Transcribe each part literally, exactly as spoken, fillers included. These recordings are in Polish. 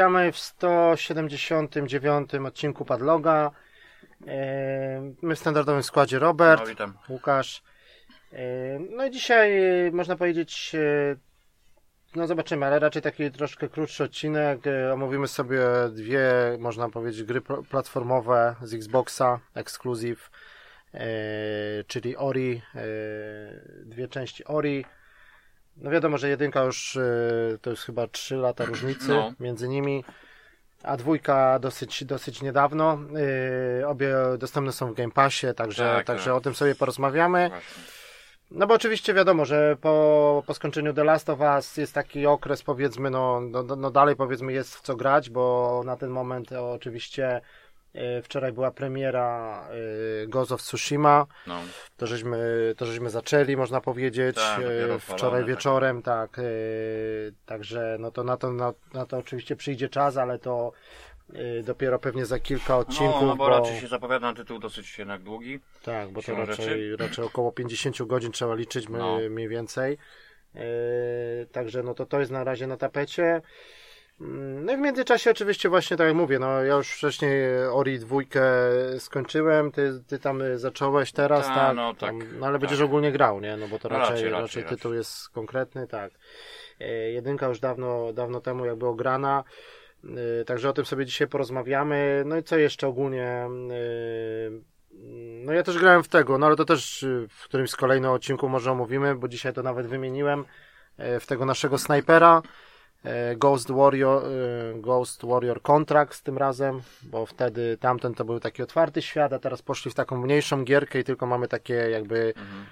witamy w sto siedemdziesiątym dziewiątym odcinku Padloga. My w standardowym składzie Robert, no, witam. Łukasz. No i dzisiaj można powiedzieć, no zobaczymy, ale raczej taki troszkę krótszy odcinek. Omówimy sobie dwie, można powiedzieć, gry platformowe z Xboxa, Exclusive, czyli Ori, dwie części Ori. No wiadomo, że jedynka już to jest chyba trzy lata różnicy no. między nimi, a dwójka dosyć, dosyć niedawno. Yy, obie dostępne są w Game Passie, także, tak, także tak. o tym sobie porozmawiamy. Właśnie. No bo oczywiście wiadomo, że po, po skończeniu The Last of Us jest taki okres, powiedzmy, no, no, no dalej powiedzmy jest w co grać, bo na ten moment oczywiście wczoraj była premiera Ghost of Tsushima, no. to, żeśmy, to żeśmy zaczęli, można powiedzieć, tak, wczoraj wieczorem, tak, tak także no to na, to na, na to oczywiście przyjdzie czas, ale to dopiero pewnie za kilka odcinków. No, no bo, bo raczej się zapowiada na tytuł dosyć jednak długi. Tak, bo to raczej, raczej około pięćdziesiąt godzin trzeba liczyć no. mniej więcej, także no to to jest na razie na tapecie. No i w międzyczasie oczywiście właśnie tak jak mówię, no ja już wcześniej Ori dwójkę skończyłem, ty, ty tam zacząłeś teraz, Ta, tak? No, tak, tam, no ale tak. będziesz ogólnie grał, nie? No bo to no, raczej, raczej, raczej, raczej tytuł raczej. jest konkretny, tak. E, jedynka już dawno, dawno temu jakby ograna, e, także o tym sobie dzisiaj porozmawiamy. No i co jeszcze ogólnie, e, no ja też grałem w tego, no ale to też w którymś z kolejnych odcinków może omówimy, bo dzisiaj to nawet wymieniłem, e, w tego naszego snajpera. Ghost Warrior, Ghost Warrior Contracts tym razem, bo wtedy tamten to był taki otwarty świat, a teraz poszli w taką mniejszą gierkę i tylko mamy takie jakby mhm.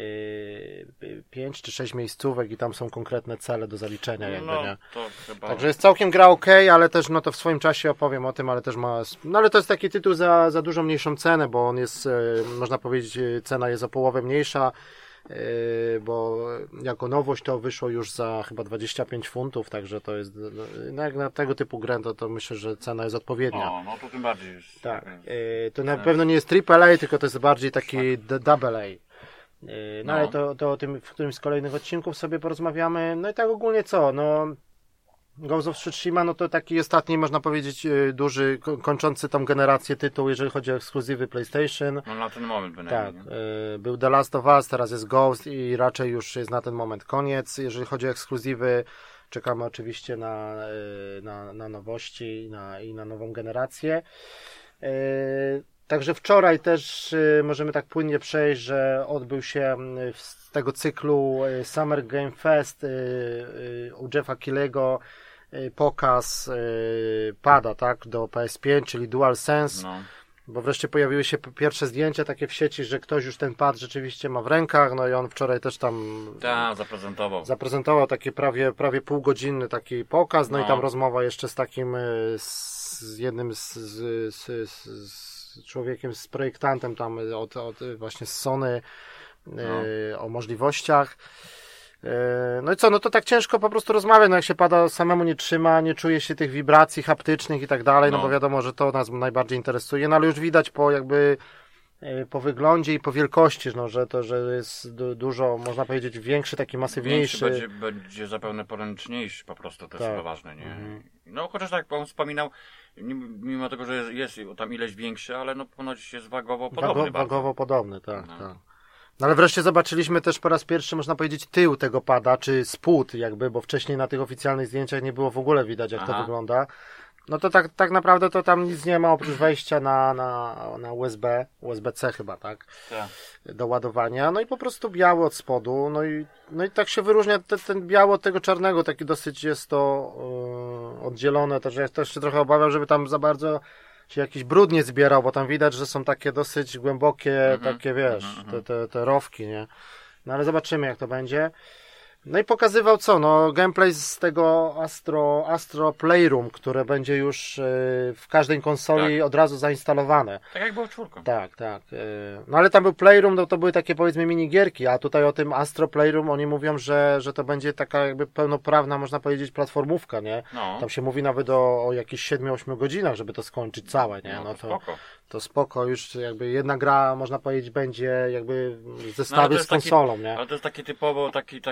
y, pięć czy sześć miejscówek i tam są konkretne cele do zaliczenia jakby, no, nie? To chyba... Także jest całkiem gra ok, ale też no to w swoim czasie opowiem o tym, ale też ma, no ale to jest taki tytuł za, za dużo mniejszą cenę, bo on jest, można powiedzieć, cena jest o połowę mniejsza. Yy, bo jako nowość to wyszło już za chyba dwadzieścia pięć funtów, także to jest, no jak na tego typu grę, to, to myślę, że cena jest odpowiednia. O, no to tym bardziej jest. Tak, yy, to na pewno nie jest triple A, tylko to jest bardziej taki double A. Yy, no, no ale to, to o tym w którymś z kolejnych odcinków sobie porozmawiamy. No i tak ogólnie co, no Ghost of Tsushima, no to taki ostatni, można powiedzieć, duży, kończący tą generację tytuł, jeżeli chodzi o ekskluzywy PlayStation. No na ten moment bynajmniej. Tak, y, był The Last of Us, teraz jest Ghost i raczej już jest na ten moment koniec. Jeżeli chodzi o ekskluzywy, czekamy oczywiście na, y, na, na nowości i na, i na nową generację. Y, także wczoraj też y, możemy tak płynnie przejść, że odbył się z tego cyklu Summer Game Fest y, y, u Jeffa Keighley'ego pokaz yy, pada, tak, do P S pięć, czyli DualSense, no. bo wreszcie pojawiły się pierwsze zdjęcia takie w sieci, że ktoś już ten pad rzeczywiście ma w rękach, no i on wczoraj też tam Ta, zaprezentował. zaprezentował taki prawie, prawie półgodzinny taki pokaz, no, no i tam rozmowa jeszcze z takim, z jednym z, z, z, z człowiekiem, z projektantem tam od, od właśnie z Sony no. yy, o możliwościach. No i co, no to tak ciężko po prostu rozmawiać, no jak się pada, samemu nie trzyma, nie czuje się tych wibracji haptycznych i tak dalej, no, no bo wiadomo, że to nas najbardziej interesuje, no ale już widać po jakby po wyglądzie i po wielkości, no, że to, że jest du- dużo, można powiedzieć, większy, taki masywniejszy. Będzie, będzie zapewne poręczniejszy, po prostu, to jest chyba ważne, nie? Mhm. No chociaż tak, jak on wspominał, mimo tego, że jest, jest tam ileś większy, ale no ponoć jest wagowo podobny. Wago, wagowo podobny, tak, no. tak. No ale wreszcie zobaczyliśmy też po raz pierwszy, można powiedzieć, tył tego pada, czy spód jakby, bo wcześniej na tych oficjalnych zdjęciach nie było w ogóle widać, jak Aha. to wygląda. No to tak, tak naprawdę to tam nic nie ma oprócz wejścia na, na, na U S B, U S B C chyba, tak? tak? Do ładowania. No i po prostu biały od spodu. No i, no i tak się wyróżnia te, ten biały od tego czarnego, taki dosyć jest to yy, oddzielone. Też ja też się trochę obawiam, żeby tam za bardzo się jakiś brud nie zbierał, bo tam widać, że są takie dosyć głębokie, mm-hmm, takie wiesz, mm-hmm. te, te, te rowki, nie? No ale zobaczymy, jak to będzie. No i pokazywał co? No gameplay z tego Astro, Astro Playroom, które będzie już yy, w każdej konsoli tak. od razu zainstalowane. Tak jak było czwórką. Tak, tak. Yy. No ale tam był Playroom, no to były takie powiedzmy minigierki, a tutaj o tym Astro Playroom oni mówią, że, że to będzie taka jakby pełnoprawna, można powiedzieć, platformówka, nie? No. Tam się mówi nawet o, o jakichś siedmiu ośmiu godzinach, żeby to skończyć całe, nie? No, no to, to spoko. To spoko, już jakby jedna gra, można powiedzieć, będzie jakby w zestawie no, z konsolą, taki, nie? Ale to jest taki typowo, taki, taki, taki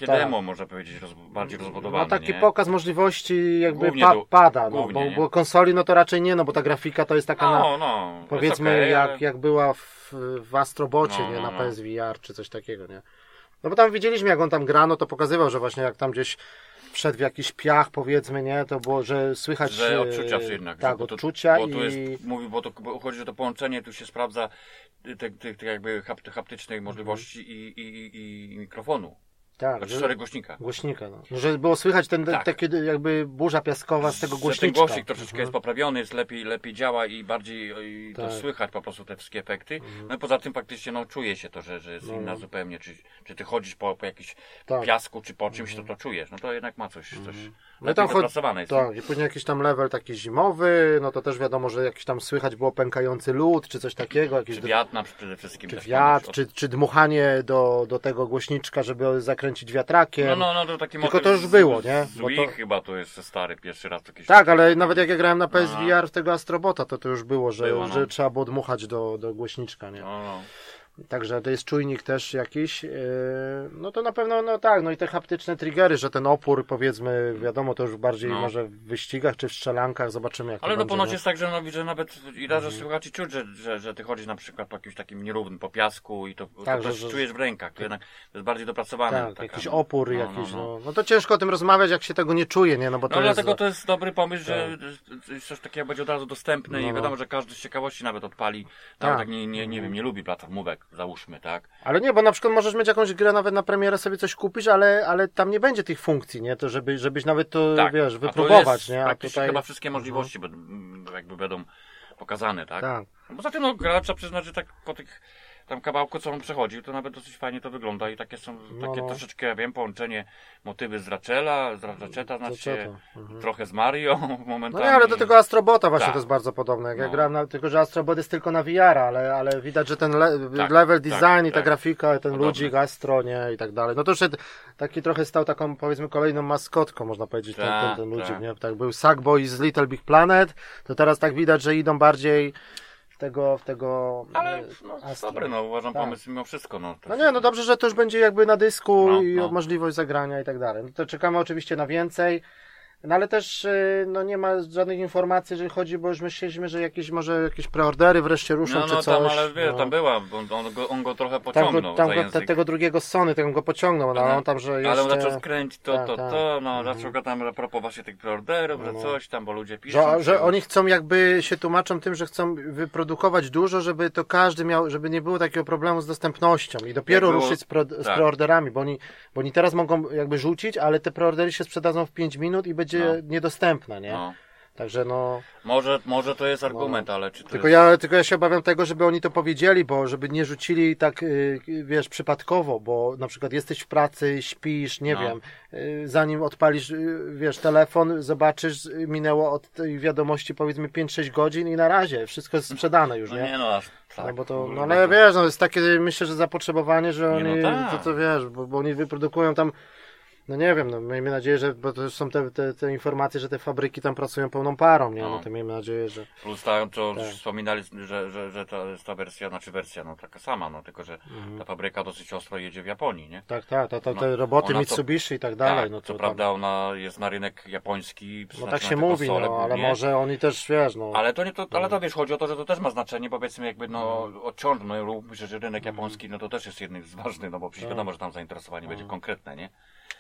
takie tak. demo, można powiedzieć, roz, bardziej rozbudowane. No taki nie? pokaz możliwości jakby Głównie pa, do- pada, no, głównie, bo, bo konsoli no to raczej nie, no bo ta grafika to jest taka na, No, no. to powiedzmy jest okej, jak, ale- jak była w, w Astrobocie, No, nie, no, na no. P S V R czy coś takiego, nie. No bo tam widzieliśmy jak on tam gra, no to pokazywał, że właśnie jak tam gdzieś wszedł w jakiś piach, powiedzmy, nie, to było, że słychać... Że e, odczucia jednak. Tak, bo to, odczucia bo tu i... jest, mówi, bo to bo chodzi, że to połączenie tu się sprawdza tych te, te jakby hapt, haptycznej możliwości Mhm. i, i, i, i mikrofonu. Tak, Znaczy że, cztery głośnika. głośnika, no. No, że było słychać ten, Tak. takie jakby burza piaskowa z tego Że głośniczka. ten głośnik troszeczkę Mhm. jest poprawiony, jest lepiej, lepiej działa i bardziej i to Tak. słychać po prostu te wszystkie efekty. No i poza tym faktycznie no, czuje się to, że, że jest No. inna zupełnie. Czy, czy ty chodzisz po, po jakimś Tak. piasku, czy po czymś, to to czujesz. No to jednak ma coś, coś No lepiej tam chodzi- wypracowane jest. Tak, i później jakiś tam level taki zimowy, no to też wiadomo, że jakiś tam słychać było pękający lód, czy coś takiego. Jakiś Czy d- wiatr na przede wszystkim. czy też wiatr, ponoć czy, czy dmuchanie do, do tego głośniczka, żeby zakręcić wiatrakiem. No, no, no, to taki Tylko motyw to już z- było, z- nie? Z Bo Wii to- chyba to jest stary, pierwszy raz jakieś. Tak, ale nawet jak ja grałem na P S No. V R w tego Astrobota, to to już było, że, Było, no. że trzeba było dmuchać do, do głośniczka, nie? No, no. Także to jest czujnik też jakiś. Yy, no to na pewno, no tak, no i te haptyczne triggery, że ten opór, powiedzmy, wiadomo, to już bardziej No. może w wyścigach czy w strzelankach, zobaczymy jak Ale to no będzie. ponoć nie? jest tak, że no widzę nawet i raz, że Mhm. słychać i czuć, że, że, że ty chodzisz na przykład po jakimś takim nierównym, po piasku i to, Tak, to że- też że- czujesz w rękach, to jednak to jest bardziej dopracowane. Tak, taka, jakiś no. opór, No, jakiś, no, no, no. no. to ciężko o tym rozmawiać, jak się tego nie czuje, nie? No bo to No jest... dlatego to jest dobry pomysł, że Tak. coś takiego będzie od razu dostępne No, i no. wiadomo, że każdy z ciekawości nawet odpali, Tak. nawet jak nie, nie, nie wiem, nie lubi platformówek, załóżmy, tak? Ale nie, bo na przykład możesz mieć jakąś grę, nawet na premierę sobie coś kupisz, ale, ale tam nie będzie tych funkcji, nie? To żeby, żebyś nawet to, Tak. wiesz, A to wypróbować, jest nie? A praktycznie tutaj... chyba wszystkie możliwości będą, mm, jakby będą pokazane, tak? Tak. No Poza tym, no, gra, trzeba przyznać, że tak po tych tam kawałku, co on przechodził, to nawet dosyć fajnie to wygląda i takie są, No, takie no. troszeczkę, ja wiem, połączenie motywy z Ratchela, z Ratcheta, znaczy się, Ratcheta, mhm. trochę z Mario No momentami. nie, ale do tego Astrobota właśnie Tak. to jest bardzo podobne. Jak ja No. grałem na, tylko że Astrobot jest tylko na V R, ale, ale widać, że ten le, Tak, level design tak, i ta tak. grafika, ten Podobny. ludzik, Astro, nie, i tak dalej. No to już taki trochę stał taką, powiedzmy, kolejną maskotką, można powiedzieć, ten, ten, Tak, ten ludzik, tak. nie? Tak był Sackboy z Little Big Planet, to teraz tak widać, że idą bardziej w tego, w tego Ale e, no, Astro. dobry, no uważam Tak. pomysł mimo wszystko. No, to No nie, no dobrze, że to już będzie jakby na dysku No, i no. możliwość zagrania i tak dalej. No to czekamy oczywiście na więcej. No ale też y, no nie ma żadnych informacji, jeżeli chodzi, bo już myśleliśmy, że jakieś może jakieś preordery wreszcie ruszą no, czy no coś. tam, ale wiesz, no. tam była, bo on, on, go, on go trochę Tam pociągnął go, tam za go, język. te, tego drugiego z Sony, tego go pociągnął, no ale Ale- on tam, że jeszcze... Ale on zaczął skręcić to, Tak, to, tak. to, no Mhm. zaczął go tam a propos właśnie tych preorderów, No, że no. coś tam, bo ludzie piszą. Że, czy- że oni chcą jakby się tłumaczą tym, że chcą wyprodukować dużo, żeby to każdy miał, żeby nie było takiego problemu z dostępnością i dopiero Jak było- ruszyć z, pro, z tak. preorderami, bo oni, bo oni teraz mogą jakby rzucić, ale te preordery się sprzedadzą w pięć minut i będzie No. niedostępna, nie? No. Także no... Może, może to jest argument, ale czy to Tylko jest... ja, tylko ja się obawiam tego, żeby oni to powiedzieli, bo żeby nie rzucili tak, y, wiesz, przypadkowo, bo na przykład jesteś w pracy, śpisz, nie No. wiem, y, zanim odpalisz, y, wiesz, telefon, zobaczysz, y, minęło od tej wiadomości powiedzmy pięć sześć godzin i na razie, wszystko jest sprzedane już, No nie? nie no, aż tak. No bo to, kurde, no ale to- wiesz, no jest takie, myślę, że zapotrzebowanie, że Nie, oni, no tak. to co wiesz, bo, bo oni wyprodukują tam, no nie wiem, no miejmy nadzieję, że, bo to już są te, te, te informacje, że te fabryki tam pracują pełną parą, nie? No, No. to miejmy nadzieję, że... Plus tam, co Tak. wspominali, że, że, że ta, ta wersja, znaczy wersja, no taka sama, no tylko, że Mhm. ta fabryka dosyć ostro jedzie w Japonii, nie? Tak, tak, to, to, te No, roboty ona to- Mitsubishi i tak dalej, tak, no to co tam- prawda ona jest na rynek japoński, no przeznaczona tak się na mówi, konsole no, ale głównie. może oni też, wiesz, no, Ale to nie to, ale to wiesz, chodzi o to, że to też ma znaczenie, bo powiedzmy jakby no odciążmy, no myślę, że rynek japoński, no to też jest jednym z ważnych, no bo przecież Tak. wiadomo, że tam zainteresowanie będzie konkretne, nie?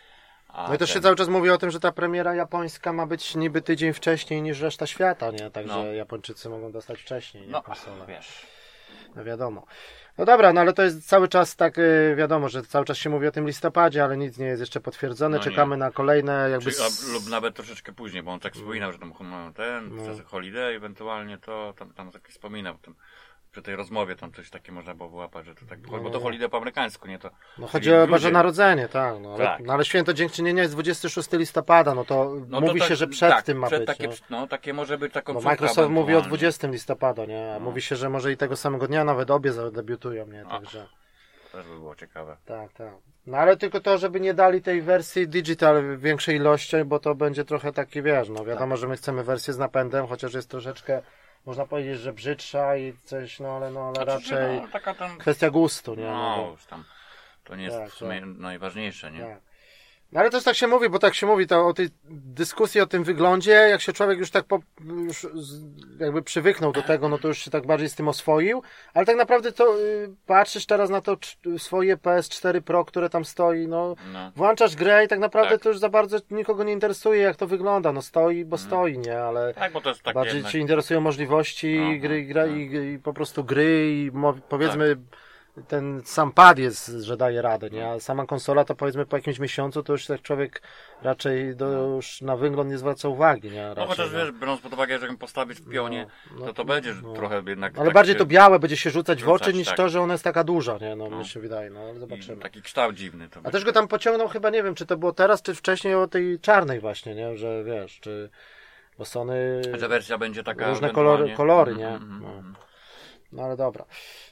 A no i też się ten- cały czas mówi o tym, że ta premiera japońska ma być niby tydzień wcześniej niż reszta świata, nie, także No. Japończycy mogą dostać wcześniej, nie, No, konsolę. wiesz. No wiadomo. No dobra, no ale to jest cały czas tak, y, wiadomo, że cały czas się mówi o tym listopadzie, ale nic nie jest jeszcze potwierdzone, No nie. czekamy na kolejne jakby... Czy, s- a, lub nawet troszeczkę później, bo on tak wspominał, że tam mają ten, No. no. holiday ewentualnie to, tam, tam tak wspominał, tam, przy tej rozmowie tam coś takie można było wyłapać, że to tak, bo to holiday po amerykańsku, nie to. No czyli chodzi o ludzie- Boże Narodzenie, tak, no ale, Tak. no ale święto dziękczynienia jest dwudziestego szóstego listopada, no to No to mówi tak- się, że przed tak, tym ma przed być, takie, no. no takie może być taką Bo końcówka Microsoft mówi o ewentualnie. dwudziestego listopada, nie? A No. mówi się, że może i tego samego dnia nawet obie zadebiutują, nie? A. Także, Też by było ciekawe. tak, tak. No ale tylko to, żeby nie dali tej wersji digital w większej ilości, bo to będzie trochę taki, wiesz, no wiadomo, że my chcemy wersję z napędem, chociaż jest troszeczkę, można powiedzieć, że brzydsza i coś, no ale, no ale Znaczy, raczej no, taka tam, kwestia gustu, nie? no No, już tam, to nie jest Tak, w sumie najważniejsze, nie? tak. No ale też tak się mówi, bo tak się mówi to o tej dyskusji o tym wyglądzie, jak się człowiek już tak po, już jakby przywyknął do tego, no to już się tak bardziej z tym oswoił, ale tak naprawdę to y, patrzysz teraz na to c- swoje P S cztery Pro, które tam stoi, no, no. włączasz grę i tak naprawdę tak. to już za bardzo nikogo nie interesuje, jak to wygląda, no stoi, bo hmm. stoi, nie, ale tak, bo to jest tak bardziej jednak... cię interesują możliwości Aha, gry, gra, tak. i, i po prostu gry i mo- powiedzmy tak. ten sam pad jest, że daje radę, nie? A sama konsola to powiedzmy po jakimś miesiącu to już tak człowiek raczej do, już na wygląd nie zwraca uwagi, nie? Raczej, no chociaż no. wiesz, biorąc pod uwagę, że ją postawić w pionie, no, no, to to będzie no. trochę jednak... Ale tak bardziej to białe będzie się rzucać, rzucać w oczy niż tak. to, że ona jest taka duża, nie? No, no. mi się wydaje, no ale zobaczymy. I taki kształt dziwny. To A też go tam pociągnął chyba, nie wiem, czy to było teraz, czy wcześniej o tej czarnej właśnie, nie? Że wiesz, czy... Bo Sony... Że wersja będzie taka... Różne kolory, kolory mm, nie? Mm, no. mm. no ale dobra.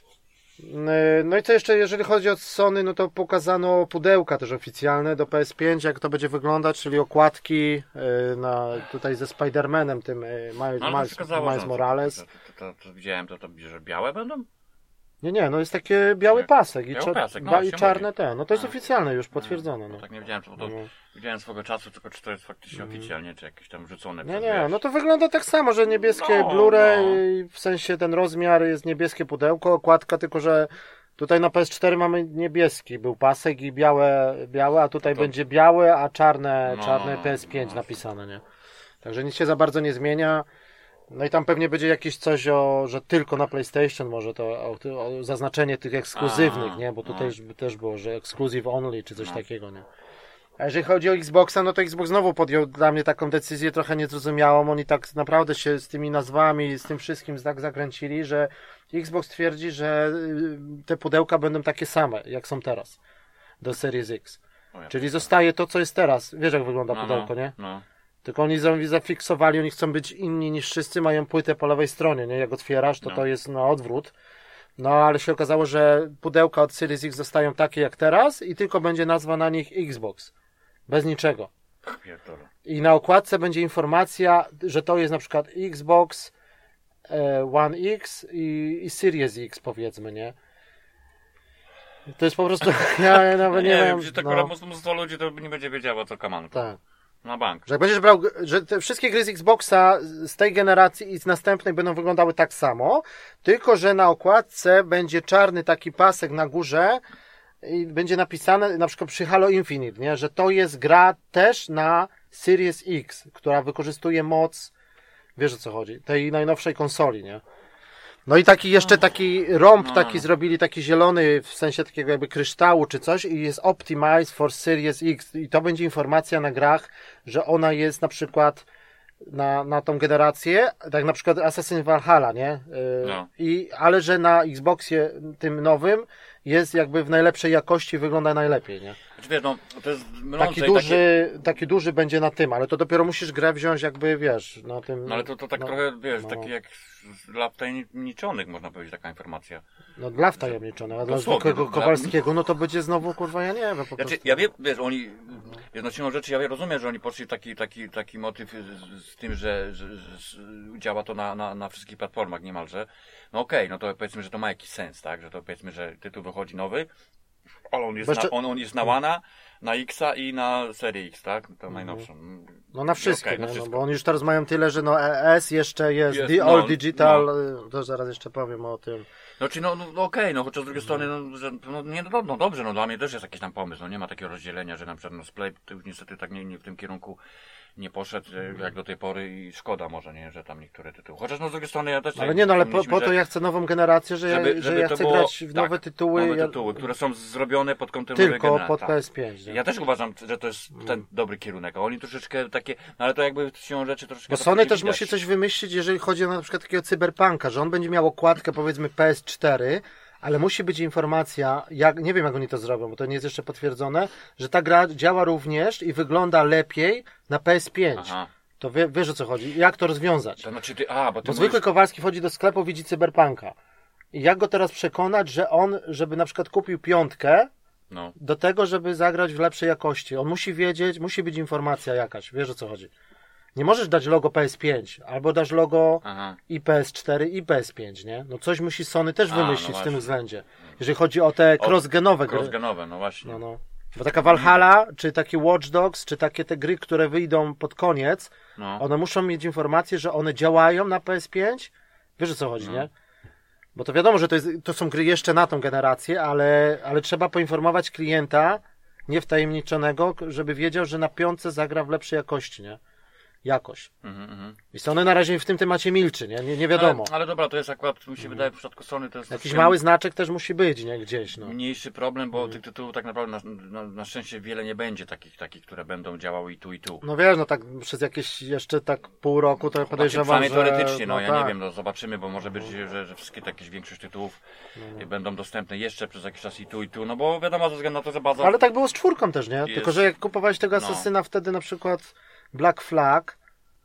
No i co jeszcze, jeżeli chodzi o Sony, no to pokazano pudełka też oficjalne do P S pięć, jak to będzie wyglądać, czyli okładki na, tutaj ze Spider-Manem, tym Miles, no, Miles, Miles Morales. To, to, to, to widziałem, to, to że białe będą? Nie, nie, no jest taki biały pasek i, biały pasek, no, ba- i czarne mówi. te, no to jest A, oficjalne już, potwierdzone. No. Tak nie wiedziałem, to, to no. widziałem swego czasu, tylko czy to jest faktycznie mm. oficjalnie, czy jakieś tam rzucone. Nie, nie, no to wygląda tak samo, że niebieskie no, Blu-ray, no. w sensie ten rozmiar jest niebieskie pudełko, okładka, tylko że tutaj na P S cztery mamy niebieski, był pasek i białe, białe a tutaj to... będzie białe, a czarne, no, czarne P S pięć no. napisane, nie? Także nic się za bardzo nie zmienia. No i tam pewnie będzie jakieś coś o, że tylko na PlayStation może to o, o zaznaczenie tych ekskluzywnych, a, nie? Bo tutaj no. też było, że exclusive only czy coś no. takiego, nie? A jeżeli chodzi o Xboxa, no to Xbox znowu podjął dla mnie taką decyzję trochę niezrozumiałą. Oni tak naprawdę się z tymi nazwami, z tym wszystkim tak zakręcili, że Xbox twierdzi, że te pudełka będą takie same, jak są teraz do Series X. Ja Czyli zostaje to, co jest teraz. Wiesz, jak wygląda no, pudełko, nie? No. Tylko oni zafiksowali, oni chcą być inni niż wszyscy, mają płytę po lewej stronie, nie? Jak otwierasz, to no. to jest na odwrót. No, ale się okazało, że pudełka od Series X zostają takie jak teraz i tylko będzie nazwa na nich Xbox. Bez niczego. I na okładce będzie informacja, że to jest na przykład Xbox One X i, i Series X, powiedzmy, nie? To jest po prostu... Ja, ja nawet nie, nie wiem, że tak no. mnóstwo ludzi to nie będzie wiedziało, co kamanka. Tak. Na bank. Że jak będziesz brał, że te wszystkie gry z Xboxa z tej generacji i z następnej będą wyglądały tak samo, tylko że na okładce będzie czarny taki pasek na górze i będzie napisane na przykład przy Halo Infinite, nie? Że to jest gra też na Series X, która wykorzystuje moc, wiesz o co chodzi, tej najnowszej konsoli, nie? No i taki jeszcze taki rąb no. taki zrobili, taki zielony, w sensie takiego jakby kryształu czy coś i jest Optimized for Series X i to będzie informacja na grach, że ona jest na przykład na, na tą generację, tak na przykład Assassin's Valhalla, nie? Yy, no. I, ale że na Xboxie tym nowym jest jakby w najlepszej jakości, wygląda najlepiej, nie? Wiesz, no, to jest mylące taki duży, takie... taki duży będzie na tym, ale to dopiero musisz grę wziąć jakby, wiesz, na tym... No ale to, to tak no, trochę, wiesz, no. taki jak dla wtajemniczonych, można powiedzieć, taka informacja. No dla wtajemniczonych, a dla zwykłego Kowalskiego, no to będzie znowu, kurwa, ja nie wiem, po znaczy, ja wiem, wiesz, oni, jedną siłą rzeczy, ja rozumiem, że oni poszli taki, taki, taki motyw z, z tym, że, że, że działa to na, na, na wszystkich platformach niemalże. No okej, okay, no to powiedzmy, że to ma jakiś sens, tak, że to powiedzmy, że tytuł wychodzi nowy, ale on jest, jeszcze... na, on, on jest na One'a, na Xa i na serię X, tak? To najnowszą. No na wszystko, okay, no, na wszystko. No, bo oni już teraz mają tyle, że no E S jeszcze jest, jest The no, All Digital, no. To zaraz jeszcze powiem o tym. No czy no, no okej, okay, no chociaż z drugiej strony, no, że, no, nie, no, no dobrze, no dla mnie też jest jakiś tam pomysł, no nie ma takiego rozdzielenia, że na przykład no Splay to już niestety tak nie, nie w tym kierunku nie poszedł jak do tej pory i szkoda może, nie, że tam niektóre tytuły. Chociaż no z drugiej strony ja też... Ale nie, no ale po, po to ja chcę nową generację, że, żeby, ja, że żeby ja chcę było, grać w nowe tak, tytuły. Nowe tytuły, które są zrobione pod kątem tylko nowej pod tak. P S pięć. Nie? Ja też uważam, że to jest ten mm. dobry kierunek, a oni troszeczkę takie, no ale to jakby siłą rzeczy troszeczkę... Bo Sony też widać. Musi coś wymyślić, jeżeli chodzi o na przykład takiego cyberpunka, że on będzie miał okładkę powiedzmy P S cztery, ale musi być informacja, jak, nie wiem jak oni to zrobią, bo to nie jest jeszcze potwierdzone, że ta gra działa również i wygląda lepiej na P S pięć. Aha. To wie, wiesz o co chodzi. Jak to rozwiązać? To znaczy ty, a, bo ty bo zwykły mówisz... Kowalski wchodzi do sklepu, widzi cyberpunka. I jak go teraz przekonać, że on, żeby na przykład kupił piątkę no. do tego, żeby zagrać w lepszej jakości. On musi wiedzieć, musi być informacja jakaś. Wiesz o co chodzi. Nie możesz dać logo P S pięć, albo dasz logo Aha. i P S cztery i P S pięć, nie? No coś musi Sony też wymyślić A, no w tym względzie. Jeżeli chodzi o te cross-genowe gry. Cross-genowe, no właśnie. No, no. Bo taka Valhalla, czy takie Watch Dogs, czy takie te gry, które wyjdą pod koniec, No. one muszą mieć informację, że one działają na P S pięć. Wiesz, o co chodzi, No. nie? Bo to wiadomo, że to, jest, to są gry jeszcze na tą generację, ale, ale trzeba poinformować klienta, niewtajemniczonego, żeby wiedział, że na piątce zagra w lepszej jakości, nie? Jakoś. Mhm, mhm. I Sony na razie w tym temacie milczy, nie? Nie, nie wiadomo. Ale, ale dobra, to jest akurat, mi się wydaje, w przypadku Sony to jest Jakiś troszkę mały znaczek też musi być, nie? Gdzieś, no. mniejszy problem, bo tych tytułów tak naprawdę na, na, na szczęście wiele nie będzie takich, takich, które będą działały i tu, i tu. No wiesz, no tak przez jakieś jeszcze tak pół roku to ja podejrzewam, Przynajmniej że... teoretycznie, no, ja tak. nie wiem, no zobaczymy, bo może być, że, że wszystkie takie większość tytułów No, będą dostępne jeszcze przez jakiś czas i tu, i tu, no bo wiadomo, ze względu na to, że baza... Ale tak było z czwórką też, nie? Jest. Tylko, że jak kupowałeś tego No. Asasyna wtedy na przykład Black Flag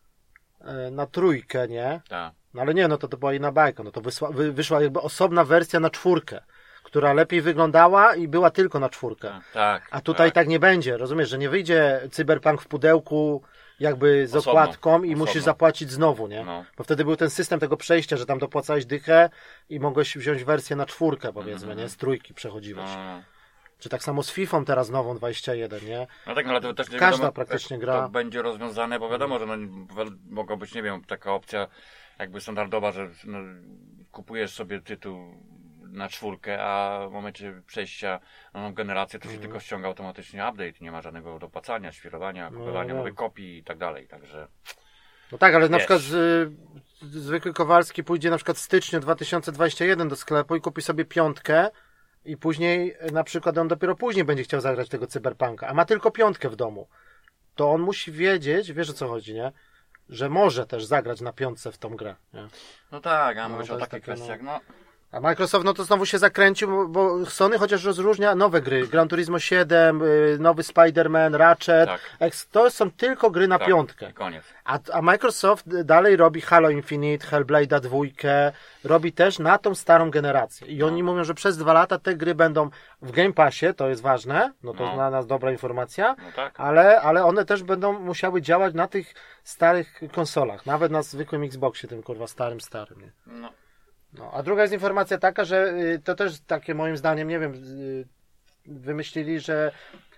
e, na trójkę, nie? Tak. No ale nie, no to to była inna bajka, no to wysła, wy, wyszła jakby osobna wersja na czwórkę, która lepiej wyglądała i była tylko na czwórkę. Tak, tak. A tutaj tak. nie będzie, rozumiesz, że nie wyjdzie Cyberpunk w pudełku jakby z Osobno, okładką i osobno. musisz zapłacić znowu, nie? No. Bo wtedy był ten system tego przejścia, że tam dopłacałeś dychę i mogłeś wziąć wersję na czwórkę, powiedzmy, Mhm. nie? Z trójki przechodziłeś. No, Czy tak samo z Fifą teraz nową dwadzieścia jeden, nie? no tak, no ale to też nie Każda wiadomo, praktycznie jak gra. to będzie rozwiązane, bo wiadomo, że no, mogła być, nie wiem, taka opcja jakby standardowa, że no, kupujesz sobie tytuł na czwórkę, a w momencie przejścia na nową generację to się Mhm. tylko ściąga automatycznie update, nie ma żadnego dopłacania, świrowania, No, kupowania no. nowych kopii i tak dalej, także... No tak, ale na Wiesz. przykład y, zwykły Kowalski pójdzie na przykład w styczniu dwa tysiące dwudziestego pierwszego do sklepu i kupi sobie piątkę i później y, na przykład on dopiero później będzie chciał zagrać tego Cyberpunka, a ma tylko piątkę w domu. To on musi wiedzieć, wiesz o co chodzi, nie? Że może też zagrać na piątce w tą grę, nie? No tak, a No, mówisz to o jest takich takie, kwestiach, no... A Microsoft no to znowu się zakręcił, bo, bo Sony chociaż rozróżnia nowe gry, Gran Turismo siedem, y, nowy Spider-Man, Ratchet, Tak. X, to są tylko gry na tak, piątkę. i koniec. A, a Microsoft dalej robi Halo Infinite, Hellblade'a dwójkę, robi też na tą starą generację. I oni mówią, że przez dwa lata te gry będą w Game Passie, to jest ważne, no to No. dla nas dobra informacja, No tak. ale, ale one też będą musiały działać na tych starych konsolach, nawet na zwykłym Xboxie, tym kurwa starym, starym. Nie? No. No, a druga jest informacja taka, że y, to też takie moim zdaniem, nie wiem, y, wymyślili, że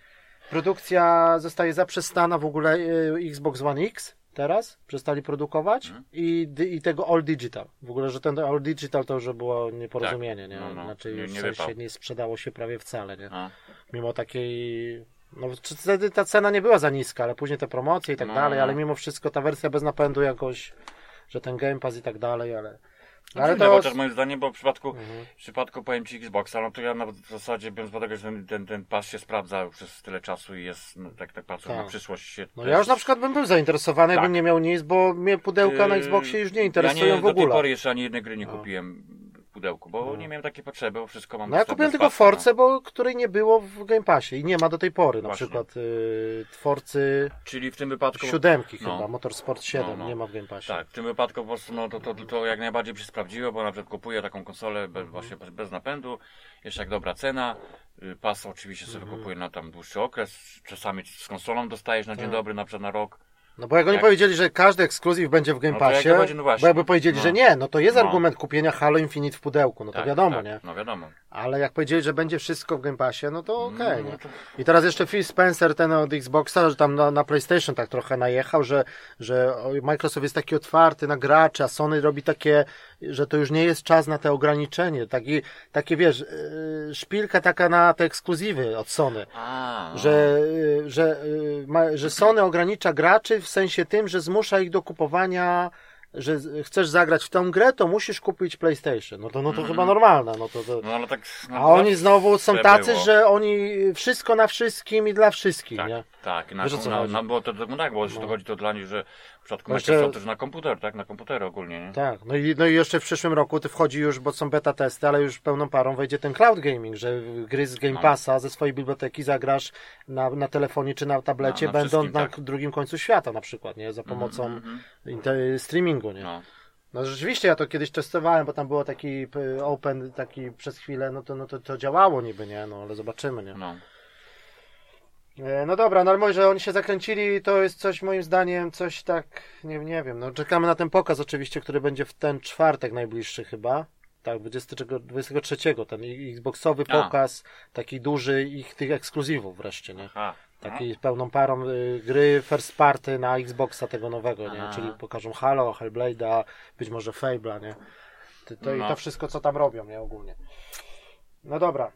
produkcja zostaje zaprzestana w ogóle y, Xbox One X teraz, przestali produkować Mhm. i, dy- i tego All Digital. W ogóle, że ten All Digital to już było nieporozumienie, Tak. nie? No, no. Znaczy Nie- w nie sensie wypał. nie sprzedało się prawie wcale, nie? A. Mimo takiej... No, czy wtedy ta cena nie była za niska, ale później te promocje i tak No, dalej, no. ale mimo wszystko ta wersja bez napędu jakoś, że ten Game Pass i tak dalej, ale... No Ale dziwne, to... bo też moim zdaniem, bo w przypadku, Mhm. w przypadku powiem Ci Xboxa, no to ja na zasadzie biorąc pod uwagę, że ten, ten, ten pas się sprawdza już przez tyle czasu i jest, no, tak, tak patrzę Tak. na przyszłość się No też- ja już na przykład bym był zainteresowany, Tak. jakbym nie miał nic, bo mnie pudełka na Yy, Xboxie już nie interesują ja nie, w do tej ogóle. pory jeszcze ani jednej gry nie No. kupiłem w pudełku, bo No. nie miałem takiej potrzeby, bo wszystko mam No ja dostępne kupiłem z tylko pasa, Force, bo której nie było w Game Passie i nie ma do tej pory. Na Właśnie. przykład y, twórcy no. Czyli w tym wypadku... siódemki no. chyba, Motorsport siedem No, no. nie ma w Game Passie. Tak, w tym wypadku po prostu no, to, to, to jak najbardziej by się sprawdziło, bo na przykład kupuję taką konsolę Mhm. bez, właśnie bez, bez napędu, jeszcze jak dobra cena, y, pas oczywiście sobie Mhm. kupuję na tam dłuższy okres, czasami z konsolą dostajesz na dzień Tak. dobry, na przykład na rok. No bo jak oni Jak- powiedzieli, że każdy ekskluzyw będzie w Game No to jak Passie, to będzie, no właśnie. bo jakby powiedzieli, No. że nie, no to jest No. argument kupienia Halo Infinite w pudełku, no to Tak, wiadomo, tak, nie? No wiadomo. Ale jak powiedzieli, że będzie wszystko w Game Passie, no to okej, No, nie? to- I teraz jeszcze Phil Spencer, ten od Xboxa, że tam na, na PlayStation tak trochę najechał, że, że Microsoft jest taki otwarty na graczy, a Sony robi takie, że to już nie jest czas na te ograniczenie. Taki, takie wiesz, yy, szpilka taka na te ekskluzywy od Sony. A, no. Że, yy, że, yy, ma, że Sony ogranicza graczy w sensie tym, że zmusza ich do kupowania, że z- chcesz zagrać w tą grę, to musisz kupić PlayStation. No to, no to chyba normalne. No to, to... No ale tak... No, A oni zawsze znowu są tacy, było. że oni wszystko na wszystkim i dla wszystkich, Tak, nie? tak. Na, Wiesz, o co na, chodzi? na, bo to, to, no tak, bo No. to chodzi to dla nich, że w przypadku Jeszcze- Microsoftu też na komputer, tak? Na komputery ogólnie, nie? Tak, no i, no i jeszcze w przyszłym roku to wchodzi już, bo są beta testy, ale już pełną parą wejdzie ten cloud gaming, że gry z Game No. Passa ze swojej biblioteki zagrasz na, na telefonie czy na tablecie, Na- na będą wszystkim, na tak. drugim końcu świata na przykład, nie? Za pomocą Mhm, mhm. inter- streamingu, nie? No. No rzeczywiście ja to kiedyś testowałem, bo tam było taki p- open, taki przez chwilę, no to, no to, to działało niby, nie? No ale zobaczymy, nie? No. E, No dobra, no ale może oni się zakręcili, to jest coś moim zdaniem, coś tak, nie, nie wiem, no czekamy na ten pokaz oczywiście, który będzie w ten czwartek najbliższy chyba, tak, dwudziestego, dwudziestego trzeciego ten Xboxowy pokaz, A. taki duży ich tych ekskluzywów wreszcie, nie? Aha. Taki pełną parą y, gry first party na Xboxa tego nowego, nie? Czyli pokażą Halo, Hellblade'a, być może Fable'a, nie? To, to, no. I to wszystko, co tam robią, nie? Ogólnie. No dobra.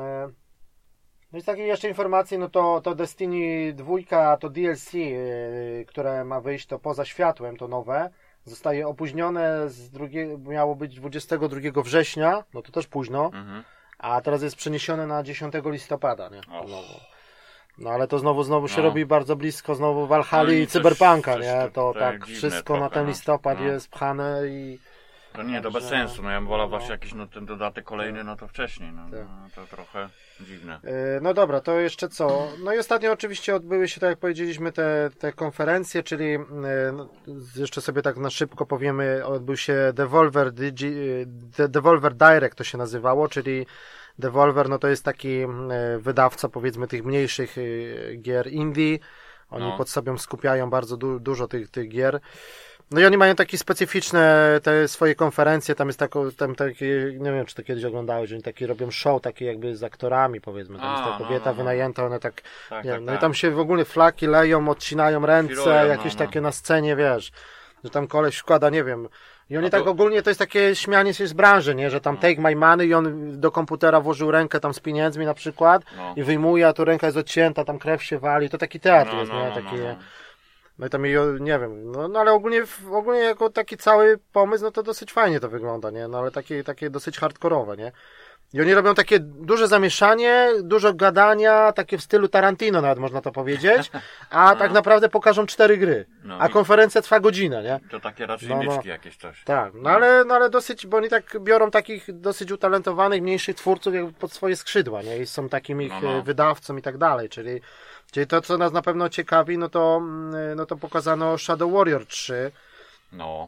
No i z takiej jeszcze informacji, no to, to Destiny dwa, to D L C, yy, które ma wyjść to poza światłem, to nowe, zostaje opóźnione, z drugie, miało być dwudziestego drugiego września, no to też późno, mhm. a teraz jest przeniesione na dziesiątego listopada, nie? No ale to znowu, znowu się no. robi bardzo blisko, znowu Valhalla i Cyberpunka, coś, nie? To tak, tak wszystko trochę, na ten listopad no. jest pchane i... To nie, to bez sensu, no ja bym wolał no. właśnie jakiś no, ten dodatek kolejny, no to wcześniej, no, tak. no to trochę dziwne. Yy, no dobra, to jeszcze co? No i ostatnio oczywiście odbyły się, tak jak powiedzieliśmy, te, te konferencje, czyli yy, no, jeszcze sobie tak na szybko powiemy, odbył się Devolver, Digi, De, Devolver Direct to się nazywało, czyli Devolver, no to jest taki yy, wydawca, powiedzmy, tych mniejszych yy, gier indie. Oni no. pod sobą skupiają bardzo du- dużo tych, tych gier. No i oni mają takie specyficzne te swoje konferencje, tam jest tako, tam takie, nie wiem czy to kiedyś oglądałeś, że oni takie robią show, takie jakby z aktorami powiedzmy, tam A, jest ta kobieta no, no, wynajęta, one tak, tak, nie, tak, no tak. i tam się w ogóle flaki leją, odcinają ręce, Firują, jakieś no, no. takie na scenie, wiesz, że tam koleś wkłada, nie wiem, i oni to... tak ogólnie, to jest takie śmianie się z branży, nie, że tam no. take my money i on do komputera włożył rękę tam z pieniędzmi na przykład no. i wyjmuje, a tu ręka jest odcięta, tam krew się wali, to taki teatr no, jest, no, nie, taki... No, no. No i tam, nie wiem, no, no ale ogólnie, ogólnie jako taki cały pomysł, no to dosyć fajnie to wygląda, nie? No ale takie, takie dosyć hardkorowe, nie? I oni robią takie duże zamieszanie, dużo gadania, takie w stylu Tarantino nawet można to powiedzieć, a no. tak naprawdę pokażą cztery gry, no a konferencja trwa godzinę, nie? To takie raczej no, no. jakieś coś. Tak, no ale, no ale dosyć, bo oni tak biorą takich dosyć utalentowanych, mniejszych twórców jakby pod swoje skrzydła, nie? I są takim ich no, no. wydawcą i tak dalej, czyli Czyli to, co nas na pewno ciekawi, no to, no to pokazano Shadow Warrior trzy. No.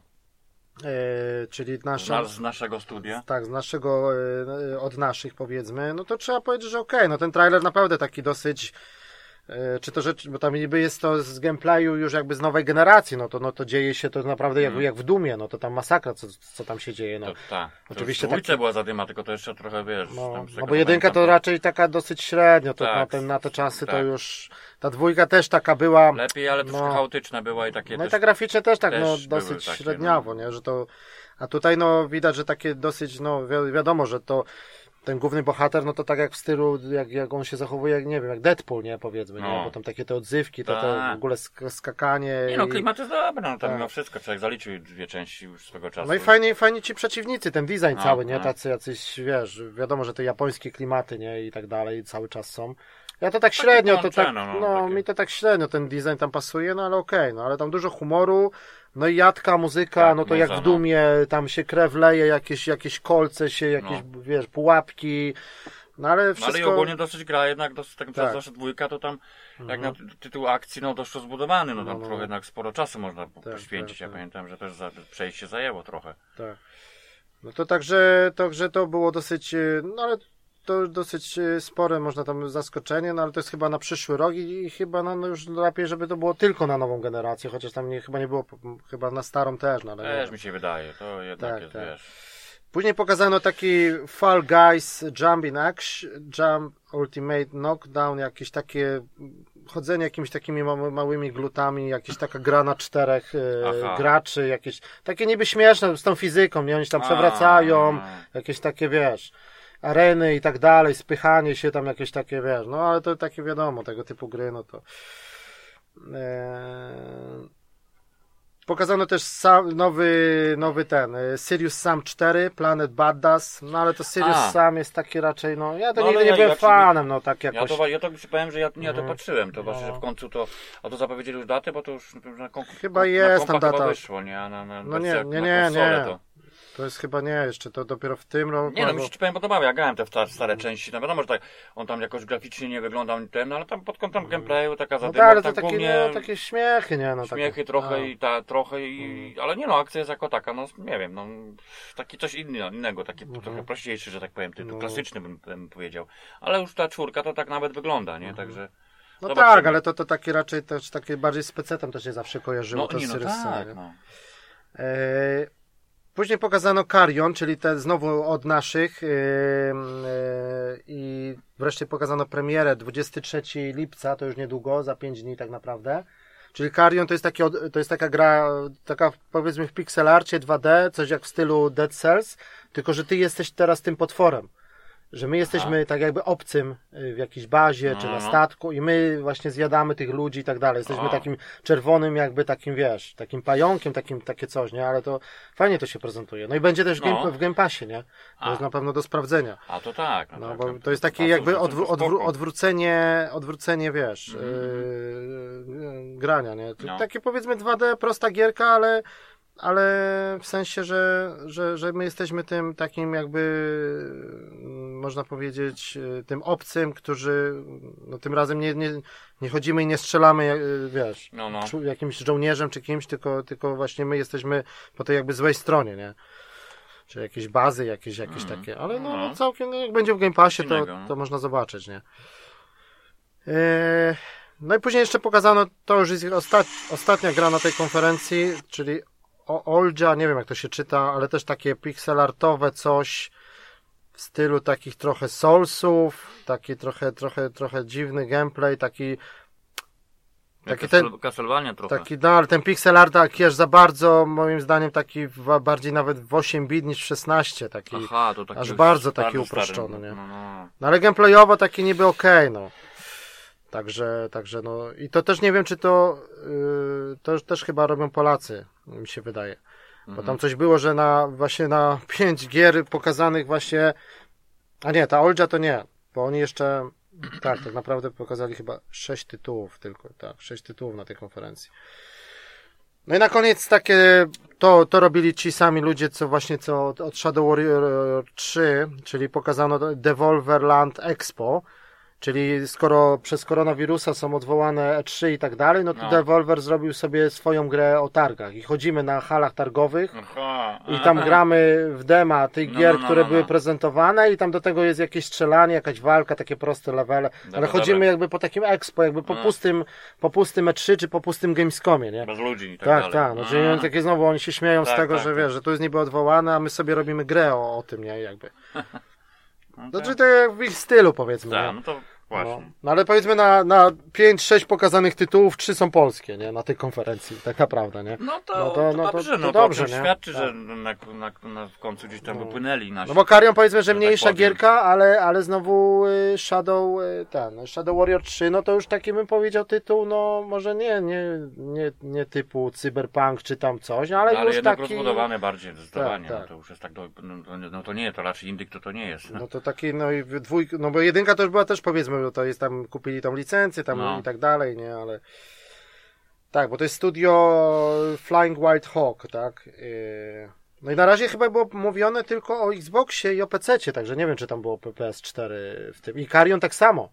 E, czyli nasza, z naszego studia. Tak, z naszego, e, od naszych powiedzmy. No to trzeba powiedzieć, że okej, okay, no ten trailer naprawdę taki dosyć... Czy to rzecz, bo tam niby jest to z gameplayu już jakby z nowej generacji, no to, no to dzieje się to naprawdę jak, hmm. jak w Dumie, no to tam masakra, co, co tam się dzieje. No. To, tak, oczywiście tak. Dwójce była zadyma, tylko to jeszcze trochę wiesz. No, tam no bo jedynka to to... raczej taka dosyć średnio, to tak, na, ten, na te czasy tak. to już, ta dwójka też taka była. Lepiej, ale troszkę no, chaotyczna była i takie. No też, i ta graficznie też tak, też no dosyć takie, średniawo, no. nie, że to, a tutaj no widać, że takie dosyć, no wi- wiadomo, że to ten główny bohater, no to tak jak w stylu, jak, jak on się zachowuje, jak nie wiem, jak Deadpool, nie, powiedzmy, no. nie, bo tam takie te odzywki, to, to w ogóle sk- skakanie. Nie no, i... klimat jest dobry, no tam mimo wszystko, człowiek zaliczył dwie części już swego czasu. No i fajnie, fajnie ci przeciwnicy, ten design no, cały, nie, no. tacy jacyś, wiesz, wiadomo, że te japońskie klimaty, nie, i tak dalej, cały czas są. Ja to tak średnio, to tak, no, no mi to tak średnio ten design tam pasuje, no ale okej, okay, no ale tam dużo humoru, no i jadka, muzyka, tak, no to muza, jak w Dumie, tam się krew leje, jakieś, jakieś kolce się, jakieś, no. wiesz, pułapki, no ale wszystko... No ale i ogólnie dosyć gra, jednak dosyć, tak, tak. zawsze dwójka, to tam, mhm. jak na tytuł akcji, no dość rozbudowany, no tam no, no. trochę jednak sporo czasu można tak, poświęcić, tak, ja tak. pamiętam, że też za, przejście zajęło trochę. Tak. No to także, także to było dosyć, no ale to dosyć spore, można tam zaskoczenie, no ale to jest chyba na przyszły rok i, i chyba no, no już lepiej, żeby to było tylko na nową generację, chociaż tam nie, chyba nie było, chyba na starą też. No, ale też mi się wydaje, to jednak tak, jest, tak. wiesz... Później pokazano taki Fall Guys Jump in Action, Jump Ultimate Knockdown, jakieś takie chodzenie jakimiś takimi ma- małymi glutami, jakieś taka gra na czterech e, graczy, jakieś takie niby śmieszne z tą fizyką, nie? Oni się tam przewracają, jakieś takie, wiesz, areny i tak dalej, spychanie się tam jakieś takie, wiesz, no ale to takie wiadomo, tego typu gry, no to eee... pokazano też sam, nowy, nowy ten, Serious Sam cztery, Planet Badass, no ale to Serious A. Sam jest taki raczej, no ja to no, nigdy nie ja, byłem ja, fanem, no tak jakoś. Ja to, ja to ci powiem, że ja, ja to mm. patrzyłem, to no. właśnie, że w końcu to, a to zapowiedzieli już datę, bo to już na konkursie chyba na jest tam data. Wyszło, nie? A na, na, no nie, nie, nie, nie. To. To jest chyba nie, jeszcze to dopiero w tym roku. Nie no, mi się ci powiem podobało, ja grałem te stare, stare części, no wiadomo, że tak, on tam jakoś graficznie nie wyglądał ten, no ale tam pod kątem gameplayu taka zadyma, no tak, ale to tak takie, głównie... no, takie śmiechy, nie no. Śmiechy takie... trochę a. i ta, trochę i, ale nie no, akcja jest jako taka, no nie wiem, no taki coś inny, innego, taki uh-huh. trochę prościejszy, że tak powiem, tytuł, no. klasyczny bym, bym powiedział, ale już ta czwórka to tak nawet wygląda, nie, uh-huh. także... No zobaczymy. Tak, ale to, to takie raczej też takie bardziej z pecetem też się zawsze kojarzyło. No to nie, no Serious tak, Sam, no. E... później pokazano Carrion, czyli te znowu od naszych yy, yy, i wreszcie pokazano premierę dwudziestego trzeciego lipca, to już niedługo, za pięć dni tak naprawdę. Czyli Carrion to jest, taki, to jest taka gra, taka powiedzmy w pixelarcie dwa D, coś jak w stylu Dead Cells, tylko że ty jesteś teraz tym potworem. Że my jesteśmy Aha. tak jakby obcym w jakiejś bazie, no, czy na statku i my właśnie zjadamy tych ludzi i tak dalej. Jesteśmy o. takim czerwonym jakby takim, wiesz, takim pająkiem, takim, takie coś, nie? Ale to fajnie to się prezentuje. No i będzie też w, no. game, w Game Passie, nie? To A. jest na pewno do sprawdzenia. A to tak. No, tak, bo tak, to jest takie jakby odwró- odwró- odwrócenie, odwrócenie, wiesz, mm-hmm. yy, grania, nie? To no. Takie powiedzmy dwa D, prosta gierka, ale ale w sensie, że, że, że my jesteśmy tym takim jakby, można powiedzieć, tym obcym, którzy no, tym razem nie, nie, nie chodzimy i nie strzelamy, wiesz, no, no. jakimś żołnierzem czy kimś, tylko, tylko właśnie my jesteśmy po tej jakby złej stronie, nie? Czy jakieś bazy, jakieś, jakieś mm. takie, ale no, no całkiem, no, jak będzie w Game Passie, to, to można zobaczyć, nie? Yy... No i później jeszcze pokazano, to już jest ostat, ostatnia gra na tej konferencji, czyli O Olja, nie wiem jak to się czyta, ale też takie pixelartowe coś w stylu takich trochę Soulsów, taki trochę, trochę, trochę dziwny gameplay, taki taki ten, Castlevania trochę. Taki, no ale ten pixel art taki aż za bardzo, moim zdaniem taki w, bardziej nawet w osiem bit niż w szesnaście, taki, Aha, to taki aż bardzo taki stary, uproszczony, stary. nie? No, no. No ale gameplayowo taki niby okej, okay, no. Także, także no i to też nie wiem, czy to yy, to też chyba robią Polacy, mi się wydaje. Bo mhm. tam coś było, że na właśnie na pięć gier pokazanych właśnie, a nie, ta Olja to nie, bo oni jeszcze, tak, tak naprawdę pokazali chyba sześć tytułów tylko, tak, sześć tytułów na tej konferencji. No i na koniec takie, to, to robili ci sami ludzie, co właśnie co od, od Shadow Warrior trzy, czyli pokazano Devolverland Expo. Czyli skoro przez koronawirusa są odwołane E trzy i tak dalej, no to no. Devolver zrobił sobie swoją grę o targach i chodzimy na halach targowych Aha. i tam gramy w dema tych no, gier, no, no, które no, no. były prezentowane i tam do tego jest jakieś strzelanie, jakaś walka, takie proste levele, dobra, ale chodzimy dobra. jakby po takim expo, jakby po no. pustym, po pustym E trzy czy po pustym Gamescomie, nie? Bez ludzi i tak, tak dalej. Tak, tak, no, czyli takie znowu oni się śmieją tak, z tego, tak, że tak. wiesz, że to jest niby odwołane, a my sobie robimy grę o, o tym, nie? Jakby. Okay. No, czyli to jak w ich stylu, powiedzmy. Tak, no to właśnie. No, no ale powiedzmy na, na pięć sześć pokazanych tytułów, trzy są polskie, nie? Na tej konferencji, tak naprawdę, nie? No to, no to, to dobrze, to, to, no to dobrze, nie? świadczy, tak. że na, na, na w końcu gdzieś tam no. wypłynęli nasi. No bo Carrion powiedzmy, że tak mniejsza powiem. gierka, ale, ale znowu Shadow, ten, Shadow Warrior trzy, no to już taki bym powiedział tytuł, no może nie, nie, nie, nie typu Cyberpunk czy tam coś, no, ale, no, ale już jednak taki... rozbudowany bardziej zdecydowanie, tak, no tak. to już jest tak, do, no, no to nie, to raczej indyk to to nie jest. No, no to taki, no i dwójk, no bo jedynka to już była też powiedzmy, bo to jest tam, kupili tą licencję tam no. i tak dalej, nie, ale tak, bo to jest studio Flying Wild Hawk, tak, no i na razie chyba było mówione tylko o Xboxie i o pececie, także nie wiem, czy tam było P S cztery w tym, i Carrion tak samo,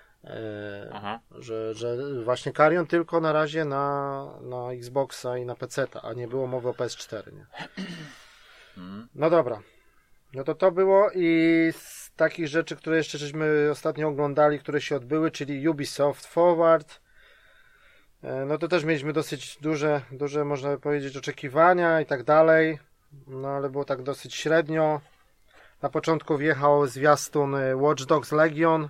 Aha. że, że właśnie Carrion tylko na razie na, na Xboxa i na peceta, a nie było mowy o P S cztery, nie. No dobra, no to to było i z takich rzeczy, które jeszcze żeśmy ostatnio oglądali, które się odbyły, czyli Ubisoft Forward, no to też mieliśmy dosyć duże, duże można powiedzieć oczekiwania i tak dalej, no ale było tak dosyć średnio. Na początku wjechał zwiastun Watch Dogs Legion.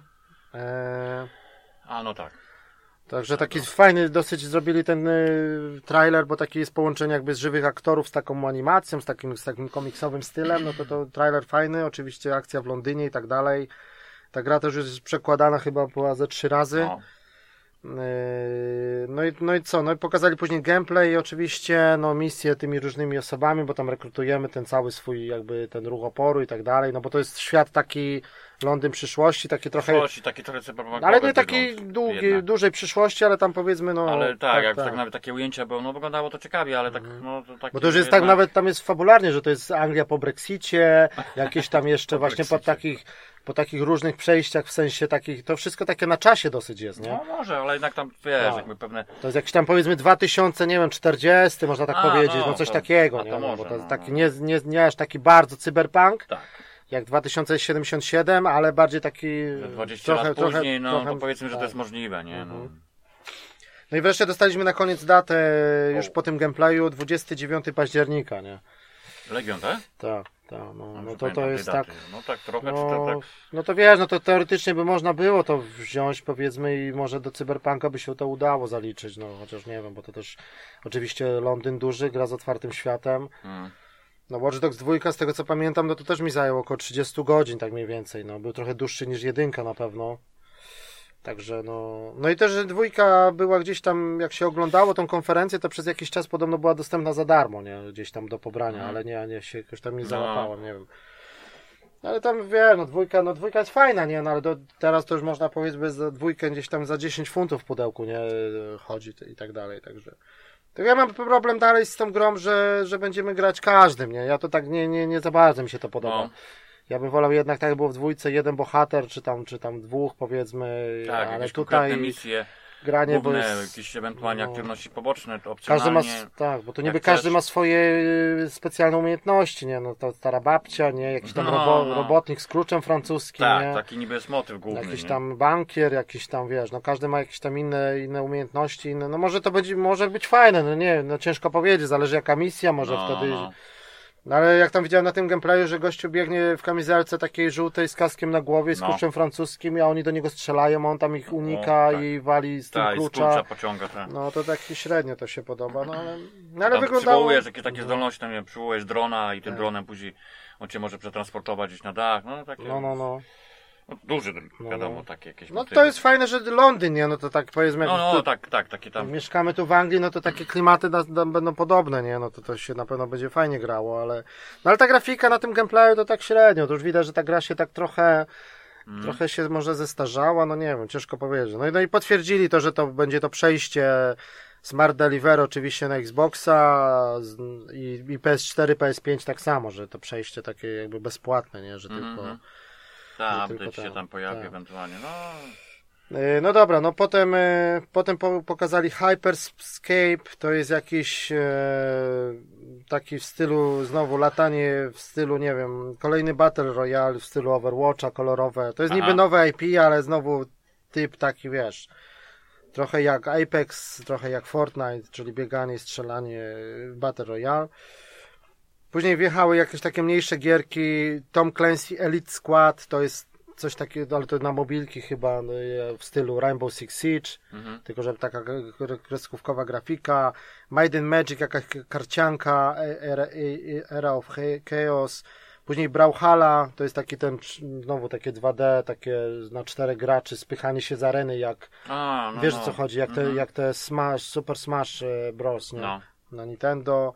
A no tak. Także taki fajny dosyć zrobili ten y, trailer, bo taki jest połączenie jakby z żywych aktorów z taką animacją, z takim, z takim komiksowym stylem, no to to trailer fajny, oczywiście akcja w Londynie i tak dalej. Ta gra też już jest przekładana chyba była ze trzy razy. No. Yy, no, i, no i co? No i pokazali później gameplay i oczywiście no misje tymi różnymi osobami, bo tam rekrutujemy ten cały swój jakby ten ruch oporu i tak dalej, no bo to jest świat taki Londyn przyszłości, taki trochę... Przyszłości, taki trochę ale nie takiej długiej, dużej przyszłości, ale tam powiedzmy no... Ale tak, tak jak tak. tak nawet takie ujęcia było, no wyglądało to ciekawie, ale tak mhm. no... To tak bo to już jest jednak... tak nawet, tam jest fabularnie, że to jest Anglia po Brexicie, jakieś tam jeszcze po właśnie po takich... po takich różnych przejściach, w sensie takich, to wszystko takie na czasie dosyć jest, nie? No może, ale jednak tam, wiesz, no. jakby pewne... To jest jakiś tam powiedzmy dwa tysiące, nie wiem, czterdziesty, można tak A, powiedzieć, no, no coś to, takiego, nie? To może, no, bo to no, taki, no. nie, nie, nie aż taki bardzo cyberpunk, tak. jak dwa tysiące siedemdziesiąt siedem, ale bardziej taki... dwadzieścia trochę, lat później, trochę, no trochę, to powiedzmy, że tak. to jest możliwe, nie? No. Mhm. No i wreszcie dostaliśmy na koniec datę, już o. po tym gameplayu, dwudziestego dziewiątego października, nie? Legion, tak? Tak, tak, no, No, no że to to pamiętam jest tej tak, daty. No tak trochę, no, czy to tak... no to wiesz, no to teoretycznie by można było to wziąć, powiedzmy, i może do Cyberpunka by się to udało zaliczyć, no chociaż nie wiem, bo to też oczywiście Londyn duży, gra z otwartym światem. Hmm. No Watch Dogs dwa, z tego co pamiętam, no to też mi zajęło około trzydzieści godzin, tak mniej więcej, no był trochę dłuższy niż jedynka na pewno. Także no, no i też, że dwójka była gdzieś tam, jak się oglądało tą konferencję, to przez jakiś czas podobno była dostępna za darmo, nie, gdzieś tam do pobrania, Mhm. ale nie, nie się jakoś tam nie No. załapałem, nie wiem. Ale tam wie, no dwójka, no dwójka jest fajna, nie, no ale do, teraz to już można powiedzmy za dwójkę gdzieś tam za dziesięć funtów w pudełku, nie, chodzi i tak dalej, także. To ja mam problem dalej z tą grą, że, że będziemy grać każdym, nie, ja to tak nie, nie, nie za bardzo mi się to podoba. No. Ja bym wolał jednak tak jak było w dwójce, jeden bohater, czy tam, czy tam dwóch powiedzmy, Tak, ale jakieś tutaj konkretne misje, granie, bo główne, jest, jakieś ewentualnie no. aktywności poboczne, to każdy ma, opcjonalnie. tak, bo to niby jak każdy chcesz. ma swoje y, specjalne umiejętności, nie, no to stara babcia, nie, jakiś tam No, robo, no. robotnik z kluczem francuskim, Tak, nie, taki niby jest motyw główny. jakiś nie? tam bankier, jakiś tam, wiesz, no każdy ma jakieś tam inne, inne umiejętności, inne, no może to będzie, może być fajne, no nie, no ciężko powiedzieć, zależy jaka misja, może No, wtedy... no. No ale jak tam widziałem na tym gameplayu, że gościu biegnie w kamizelce takiej żółtej z kaskiem na głowie, z No. kluczem francuskim, a oni do niego strzelają, on tam ich unika O, tak. i wali z tym Tak, i z klucza. klucza pociąga, tak. No to tak średnio to się podoba, no ale, no, ale Tam wyglądało... przywołujesz jakieś takie zdolności, tam nie wiem, przywołujesz drona i tym Tak. dronem później on cię może przetransportować gdzieś na dach, no takie... No, no, no. no duży, No, wiadomo, no. takie jakieś No motywy. to jest fajne, że Londyn, nie, no to tak powiedzmy, No, jak no, tu, tak, tak, takie tam... mieszkamy tu w Anglii, no to takie klimaty na, na, będą podobne, nie, no to to się na pewno będzie fajnie grało, ale... No ale ta grafika na tym gameplayu to tak średnio, to już widać, że ta gra się tak trochę... Mm. Trochę się może zestarzała, no nie wiem, ciężko powiedzieć. No i, no i potwierdzili to, że to będzie to przejście Smart Delivery oczywiście na Xboxa z- i, i P S cztery, P S pięć tak samo, że to przejście takie jakby bezpłatne, nie, że tylko... Mhm. Tak, tylko update się tam, tam pojawi tak. ewentualnie, no... Yy, No dobra, no potem, yy, potem po, pokazali Hyperscape, to jest jakiś yy, taki w stylu, znowu latanie w stylu, nie wiem, kolejny Battle Royale w stylu Overwatcha, kolorowe. To jest Aha. niby nowe I P, ale znowu typ taki, wiesz, trochę jak Apex, trochę jak Fortnite, czyli bieganie i strzelanie w Battle Royale. Później wjechały jakieś takie mniejsze gierki, Tom Clancy Elite Squad, to jest coś takiego, ale to na mobilki chyba no, w stylu Rainbow Six Siege, Mhm. tylko że taka k- kreskówkowa grafika, Might and Magic, jakaś karcianka, Era, Era of Chaos, później Brawlhalla, to jest taki ten, znowu takie dwa D, takie na czterech graczy, spychanie się z areny, jak, A, no, wiesz no. o co chodzi, jak te, Mhm. jak te Smash, Super Smash e, Bros, nie? No. Na Nintendo.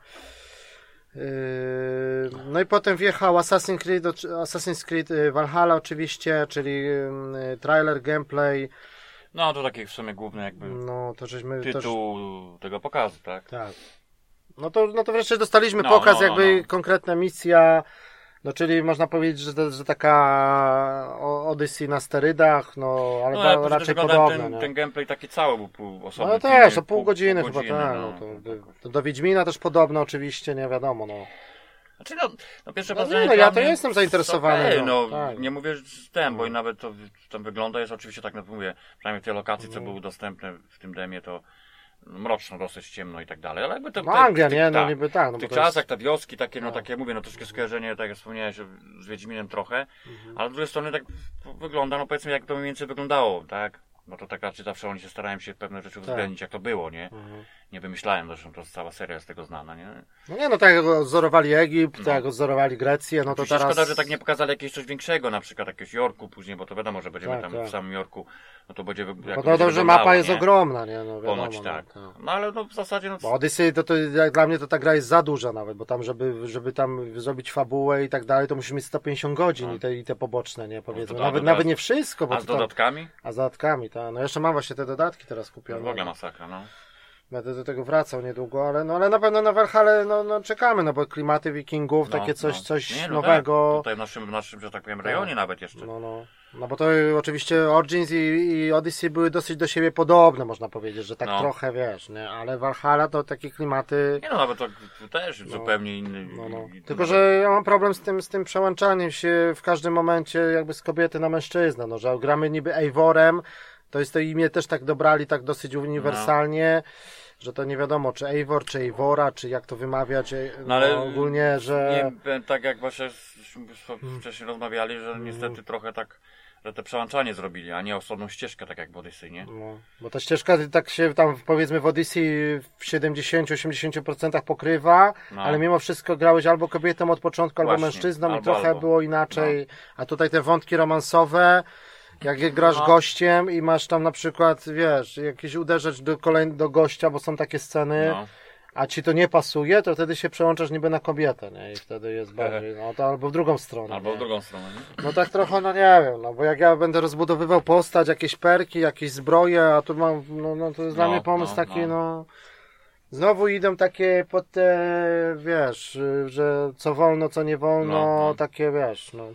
Yy, No i potem wjechał Assassin's Creed, Assassin's Creed yy, Valhalla oczywiście, czyli yy, trailer, gameplay. No, to taki w sumie główny jakby No to żeśmy też, tytuł tego pokazu, tak? tak. No to, no to wreszcie dostaliśmy No, pokaz, no, no, jakby no. konkretna misja. No czyli można powiedzieć, że, to- że taka o- Odyssey na sterydach, no ale No, ba- ja też raczej oglądałem podobna. ten, nie? ten gameplay taki cały był pół osobny. No film, też, nie? o pół godziny chyba, godziny, tak. no, No, to, tak. to do Wiedźmina też podobno oczywiście, nie wiadomo, no. Znaczy no, no pierwsze No wrażenie nie, no dla ja to mnie jestem zainteresowany, okej, no, no, tak. nie mówię z tym, bo i nawet to tam wygląda, jest oczywiście tak, no mówię, przynajmniej te lokacje, co No. były dostępne w tym demie, to mroczno, dosyć ciemno i tak dalej, ale jakby to... No te- Anglia, w tych- nie? No tak, niby tak. No w bo tych to jest- czasach te wioski takie, no Tak. takie mówię, no troszkę skojarzenie, tak jak wspomniałeś, z Wiedźminem trochę, Mhm. ale z drugiej strony tak wygląda, no powiedzmy jak to mniej więcej wyglądało, tak? No to tak raczej zawsze oni się starałem się pewne rzeczy uwzględnić, jak to było, nie? Mhm. Nie wymyślałem, zresztą to cała seria jest tego znana, nie? No nie, no tak jak odzorowali Egipt, No. tak jak odzorowali Grecję, no to Oczywiście teraz... szkoda, że tak nie pokazali jakiegoś coś większego, na przykład jakiegoś Jorku później, bo to wiadomo, że będziemy Tak, tam tak. w samym Jorku, no to będzie... Bo to dobrze, mapa jest ogromna, nie? No wiadomo, Ponoć no, tak. tak. No ale no w zasadzie, no... Bo Odyssey to, to jak dla mnie to ta gra jest za duża nawet, bo tam żeby, żeby tam zrobić fabułę i tak dalej, to musi mieć sto pięćdziesiąt godzin No. i, te, i te poboczne, nie? Powiedzmy. to- nawet, to nawet teraz- nie wszystko, bo A to z tam, dodatkami? a z dodatkami, tak. No jeszcze mam właśnie te dodatki teraz No, kupione. w ogóle masakra, no. Będę do tego wracał niedługo, ale no ale na pewno na Valhalla no, no czekamy, no bo klimaty wikingów, no takie coś, no. coś Nie, no nowego. Tak. Tutaj w naszym, w naszym, że tak powiem, rejonie nawet jeszcze. No, no. No bo to y, oczywiście Origins i, i Odyssey były dosyć do siebie podobne, można powiedzieć, że tak No. trochę, wiesz, nie? Ale Valhalla to takie klimaty... Nie no, nawet to, to też zupełnie inny. No, no. i- Tylko, nawet- że ja mam problem z tym, z tym przełączaniem się w każdym momencie jakby z kobiety na mężczyznę, no, że gramy niby Eivorem, to jest to imię też tak dobrali tak dosyć uniwersalnie. że to nie wiadomo, czy Eivor, czy Eivora, czy jak to wymawiać, no, No ale ogólnie, że... Nie, tak jak właśnie wcześniej rozmawiali, że niestety trochę tak, że te przełączanie zrobili, a nie osobną ścieżkę, tak jak w Odyssey, nie? No, bo ta ścieżka tak się tam powiedzmy w Odyssey w siedemdziesiąt do osiemdziesięciu procent pokrywa, No. ale mimo wszystko grałeś albo kobietą od początku, albo Właśnie, mężczyzną i albo, trochę albo. było inaczej, a tutaj te wątki romansowe, jak grasz No. gościem i masz tam na przykład, wiesz, jakieś uderzać do, kolej, do gościa, bo są takie sceny, No. a ci to nie pasuje, to wtedy się przełączasz niby na kobietę, nie? I wtedy jest bardziej, no to albo w drugą stronę. Albo nie? w drugą stronę, nie? No tak trochę, no nie wiem, no bo jak ja będę rozbudowywał postać, jakieś perki, jakieś zbroje, a tu mam, no, no to jest dla No, mnie pomysł no, taki, no. no... Znowu idą takie pod te, wiesz, y, że co wolno, co nie wolno, No, no. takie, wiesz, no...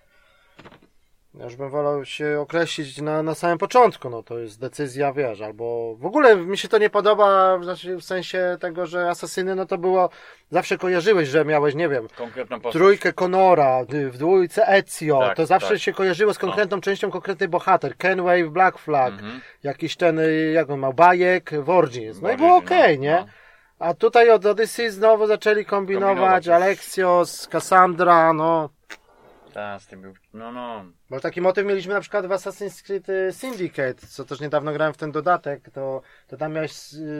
Ja już bym wolał się określić na, na samym początku, no to jest decyzja, wiesz, albo w ogóle mi się to nie podoba, znaczy w sensie tego, że Asasyny, no to było, zawsze kojarzyłeś, że miałeś, nie wiem, Konkretną postać. trójkę Conora, w dwójce Ezio, Tak, to zawsze tak. się kojarzyło z konkretną częścią, konkretny bohater, Kenway w Black Flag, Mhm. jakiś ten, y, jak on ma, Bajek, Vorgis, no i Bardziej, było okej, no, nie? no. A tutaj od Odyssey znowu zaczęli kombinować, Kombinować już. Alexios, Cassandra, no... Tak, z tym był, no no. Bo taki motyw mieliśmy na przykład w Assassin's Creed y, Syndicate, co też niedawno grałem w ten dodatek, to, to tam miałeś yy,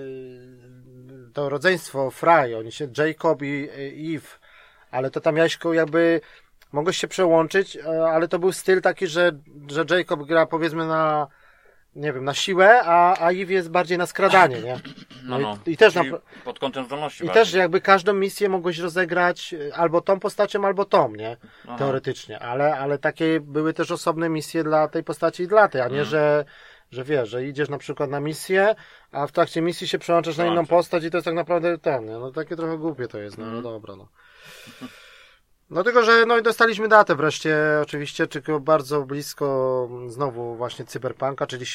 to rodzeństwo Fry, oni się Jacob i i Eve, ale to tam miałeś ko- jakby, mogłeś się przełączyć, e, ale to był styl taki, że, że Jacob gra powiedzmy na, nie wiem, na siłę, a, a Eve jest bardziej na skradanie, nie? No, no. I, i też na, Czyli pod kątem zdolności i bardziej. też jakby każdą misję mogłeś rozegrać y, albo tą postacią, albo tą, nie? Aha. Teoretycznie, ale, ale takie były też osobne misje dla tej postaci i dla tej, a nie, Mhm. że, że wiesz, że idziesz na przykład na misję, a w trakcie misji się przełączasz na inną Przełączasz. postać i to jest tak naprawdę ten, nie? No takie trochę głupie to jest, no, Mhm. no dobra, no. No tylko, że no i dostaliśmy datę wreszcie, oczywiście, tylko bardzo blisko znowu właśnie Cyberpunka, czyli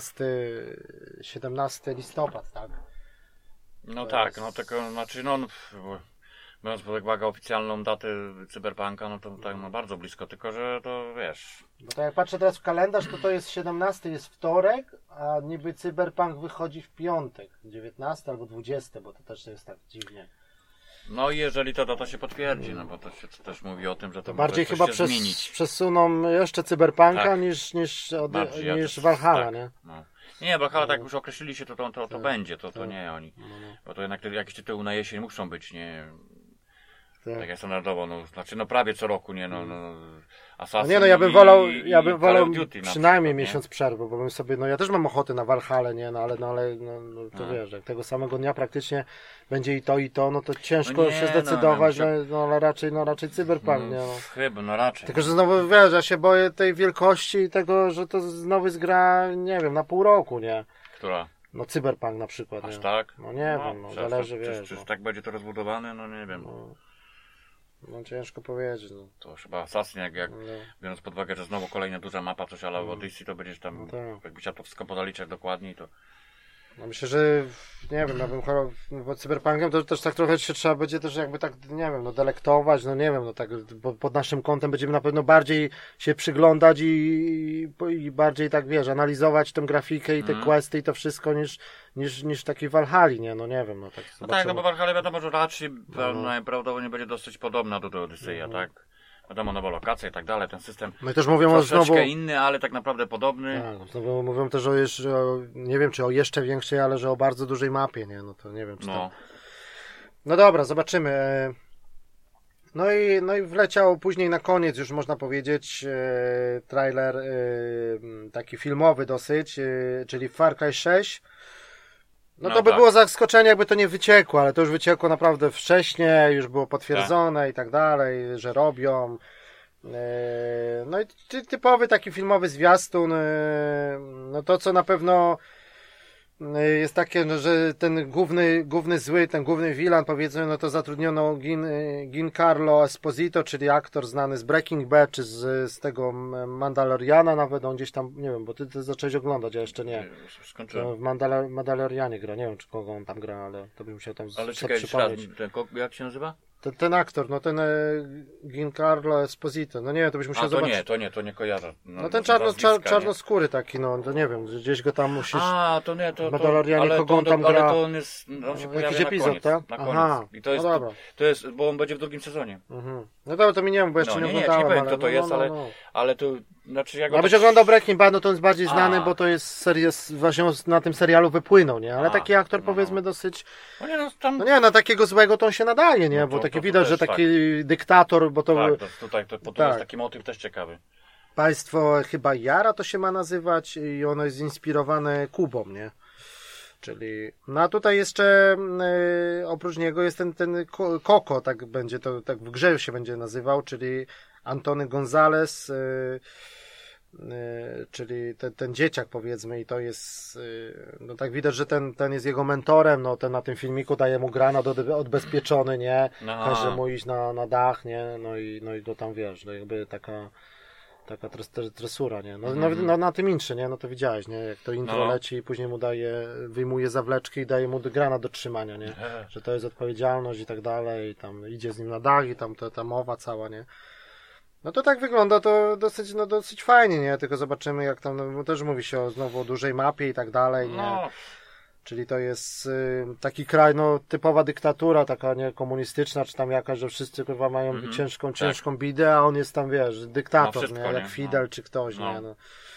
siedemnasty listopad, tak? No To tak, jest- no tylko, znaczy no, biorąc pod uwagę oficjalną datę Cyberpunka, no to tak no bardzo blisko, tylko że to wiesz, Bo to jak patrzę teraz w kalendarz, to to jest siedemnasty, jest wtorek, a niby Cyberpunk wychodzi w piątek, dziewiętnasty albo dwudziesty, bo to też jest tak dziwnie. no i jeżeli to data się potwierdzi, no bo to się to też mówi o tym, że to To bardziej może coś chyba się przez, zmienić. przesuną jeszcze Cyberpunka Tak. niż, niż, od, Bardziej, ja niż też- Valhalla, tak, nie? No. Nie, Valhalla tak jak już określili się, to to, to, to Tak, będzie, to, to tak. nie oni. No, no, Bo to jednak te, jakieś tytuły na jesień muszą być, nie? tak. Tak jak standardowo, no, znaczy no prawie co roku, nie? No, no, No Assassin nie no, ja bym i- wolał, i ja bym Call wolał of Duty na przynajmniej przykład, nie? miesiąc przerwy, bo bym sobie, no ja też mam ochotę na Valhalla, nie, no ale, no ale, no, no to No. wiesz, jak tego samego dnia praktycznie będzie i to i to, no to ciężko No nie, się no, zdecydować, no, no, muszę- no ale raczej, no raczej Cyberpunk, nie, no. Chyba, no raczej. Tylko, że znowu wiesz, ja się boję tej wielkości i tego, że to znowu zgra, nie wiem, na pół roku, nie? Która? No Cyberpunk na przykład, Aż nie? tak? No nie wiem, no, przecież zależy, to, wiesz, Czy, no. tak będzie to rozbudowane? No nie wiem. No, no ciężko powiedzieć, no. To chyba Assassin, jak, jak No, biorąc pod uwagę, że znowu kolejna duża mapa, coś ale w Odyssey, to będziesz tam, No tak. jakby chciał to wszystko podaliczać dokładniej, to no myślę, że nie wiem, ja bym chorał, bo Cyberpunkiem to też tak trochę się trzeba będzie też jakby tak, nie wiem, no delektować, no nie wiem, no tak, bo pod naszym kątem będziemy na pewno bardziej się przyglądać i, i bardziej tak, wiesz, analizować tę grafikę i te Mhm. questy i to wszystko niż, niż, niż taki Valhalla, nie, no nie wiem, no tak No zobaczymy. tak, no bo Valhalla wiadomo, że raczej No. najprawdopodobniej będzie dosyć podobna do, do Odyseja, Mhm. tak? Wiadomo, nowa lokacja i tak dalej, ten system No i też mówią o troszeczkę znowu... inny, ale tak naprawdę podobny. Tak, znowu mówią też o jeszcze, o, nie wiem czy o jeszcze większej, ale że o bardzo dużej mapie, nie, no to nie wiem czy tam... No, No dobra, zobaczymy. No i, no i wleciał później na koniec, już można powiedzieć, e, trailer e, taki filmowy dosyć, e, czyli Far Cry sześć. No, No to by tak. było zaskoczenie, jakby to nie wyciekło, ale to już wyciekło naprawdę wcześniej, już było potwierdzone i tak dalej, że robią. E, No i ty, typowy taki filmowy zwiastun, e, no to co na pewno e, jest takie, no, że ten główny, główny zły, ten główny villain powiedzmy, no to zatrudniono Gin, e, Giancarlo Esposito, czyli aktor znany z Breaking Bad, czy z, z tego M- Mandaloriana nawet, on gdzieś tam, nie wiem, bo ty, ty zacząłeś oglądać, ja jeszcze nie. już To skończyłem. w Mandalor- Mandalorianie gra, nie wiem czy kogo on tam gra, ale to bym musiał tam Ale z- czekaj, jeszcze raz, przypomnieć. ten, ko- jak się nazywa? Ten, ten aktor, no ten e, Giancarlo Esposito, no nie wiem, to byś musiał A, to zobaczyć. nie, to nie, to nie kojarzę. No, no ten czarno, czar, czarnoskóry taki, no to nie wiem, gdzieś go tam musisz... A, to nie, to... to Mandalorianie, ale, kogo on to, tam ale gra? to on jest... On się No, pojawia jakiś na epizod, koniec, tak? na Aha, koniec. I to jest, no dobra. to, to jest, bo on będzie w drugim sezonie. Mhm. No dobra, to mi nie wiem, bo jeszcze No, nie nie, nie, oglądałem, nie powiem, ale... kto to no, jest, no, no, ale, no. ale to... Znaczy, ja go Abyś tak... oglądał Breaking Bad, no to on jest bardziej A. znany, bo to jest seria, właśnie na tym serialu wypłynął, nie? Ale A, taki aktor, no. powiedzmy, dosyć... No nie, no, tam... No nie, na takiego złego to on się nadaje, nie? No Bo to- taki to- to widać, że też taki dyktator, bo to... Tak, to, tutaj, to, bo to Tak. jest taki motyw też ciekawy. Państwo chyba Jara to się ma nazywać i ono jest zinspirowane Kubą, nie? Czyli, no a tutaj jeszcze y, oprócz niego jest ten, ten Ko- Koko, tak będzie to, tak w grze się będzie nazywał, czyli Antony Gonzalez, y, y, czyli ten, ten dzieciak, powiedzmy, i to jest, y, no tak widać, że ten, ten jest jego mentorem, no ten na tym filmiku daje mu granat od, odbezpieczony, nie? No. Każe mu iść na, na dach, nie? No i, no i to tam wiesz, no jakby taka taka tres, tres, tresura, nie? No, Mhm. no, no na tym intrze, nie? No to widziałeś, nie? Jak to intro No. leci i później mu daje, wyjmuje zawleczkę i daje mu granat do trzymania, nie? Eee. Że to jest odpowiedzialność i tak dalej, i tam idzie z nim na dach i tam to, ta mowa cała, nie? No to tak wygląda to dosyć, no dosyć fajnie, nie? Tylko zobaczymy jak tam, no, bo też mówi się o, znowu o dużej mapie i tak dalej, nie? No, Czyli to jest y, taki kraj, no typowa dyktatura, taka nie komunistyczna, czy tam jakaś, że wszyscy kurwa mają Mhm, ciężką, tak. ciężką bidę, a on jest tam, wiesz, dyktator, No, wszystko, nie? Jak nie? Fidel No. czy ktoś, No. nie? No.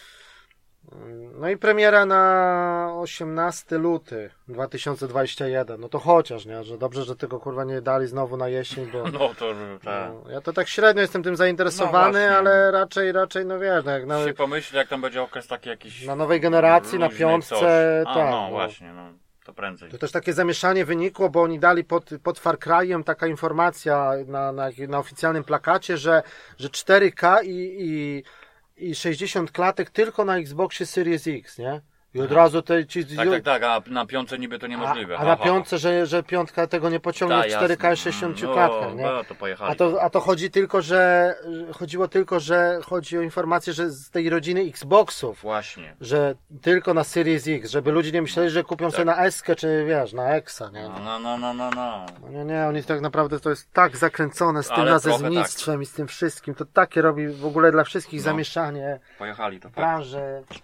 No i premiera na osiemnastego lutego dwa tysiące dwudziestego pierwszego. No to chociaż, nie? Że dobrze, że tego kurwa nie dali znowu na jesień, bo no to tak. no, ja to tak średnio jestem tym zainteresowany, No właśnie. ale raczej, raczej, no wiesz, no jak na, się pomyśli, jak tam będzie okres taki jakiś... na nowej generacji, na luźny, piątce, coś. A, tak. no, no. właśnie, no. To prędzej. To też takie zamieszanie wynikło, bo oni dali pod, pod Far Cry'em taka informacja na, na, na oficjalnym plakacie, że, że cztery K i, i, i sześćdziesiąt klatek tylko na Xboxie Series X, nie? I od Aha. razu te ci... Tak, tak, tak, a na piątce niby to niemożliwe. A, a Ha, na ha, piątce, że, że piątka tego nie pociągnie Tak, w cztery K i jasne. sześćdziesiąt No, klatkach, nie? No, to pojechali. A to, a to chodzi tylko, że chodziło tylko, że chodzi o informację, że z tej rodziny Xboxów, Właśnie. że tylko na Series X, żeby ludzie nie myśleli, że kupią Tak. sobie na S-kę, czy wiesz, na Exa, nie? No, no, no, no, no, no. No nie, nie, oni tak naprawdę to jest tak zakręcone z tym Ale nazewnictwem i z tym wszystkim, to takie robi w ogóle dla wszystkich No. zamieszanie, Pojechali to. Tak. branży.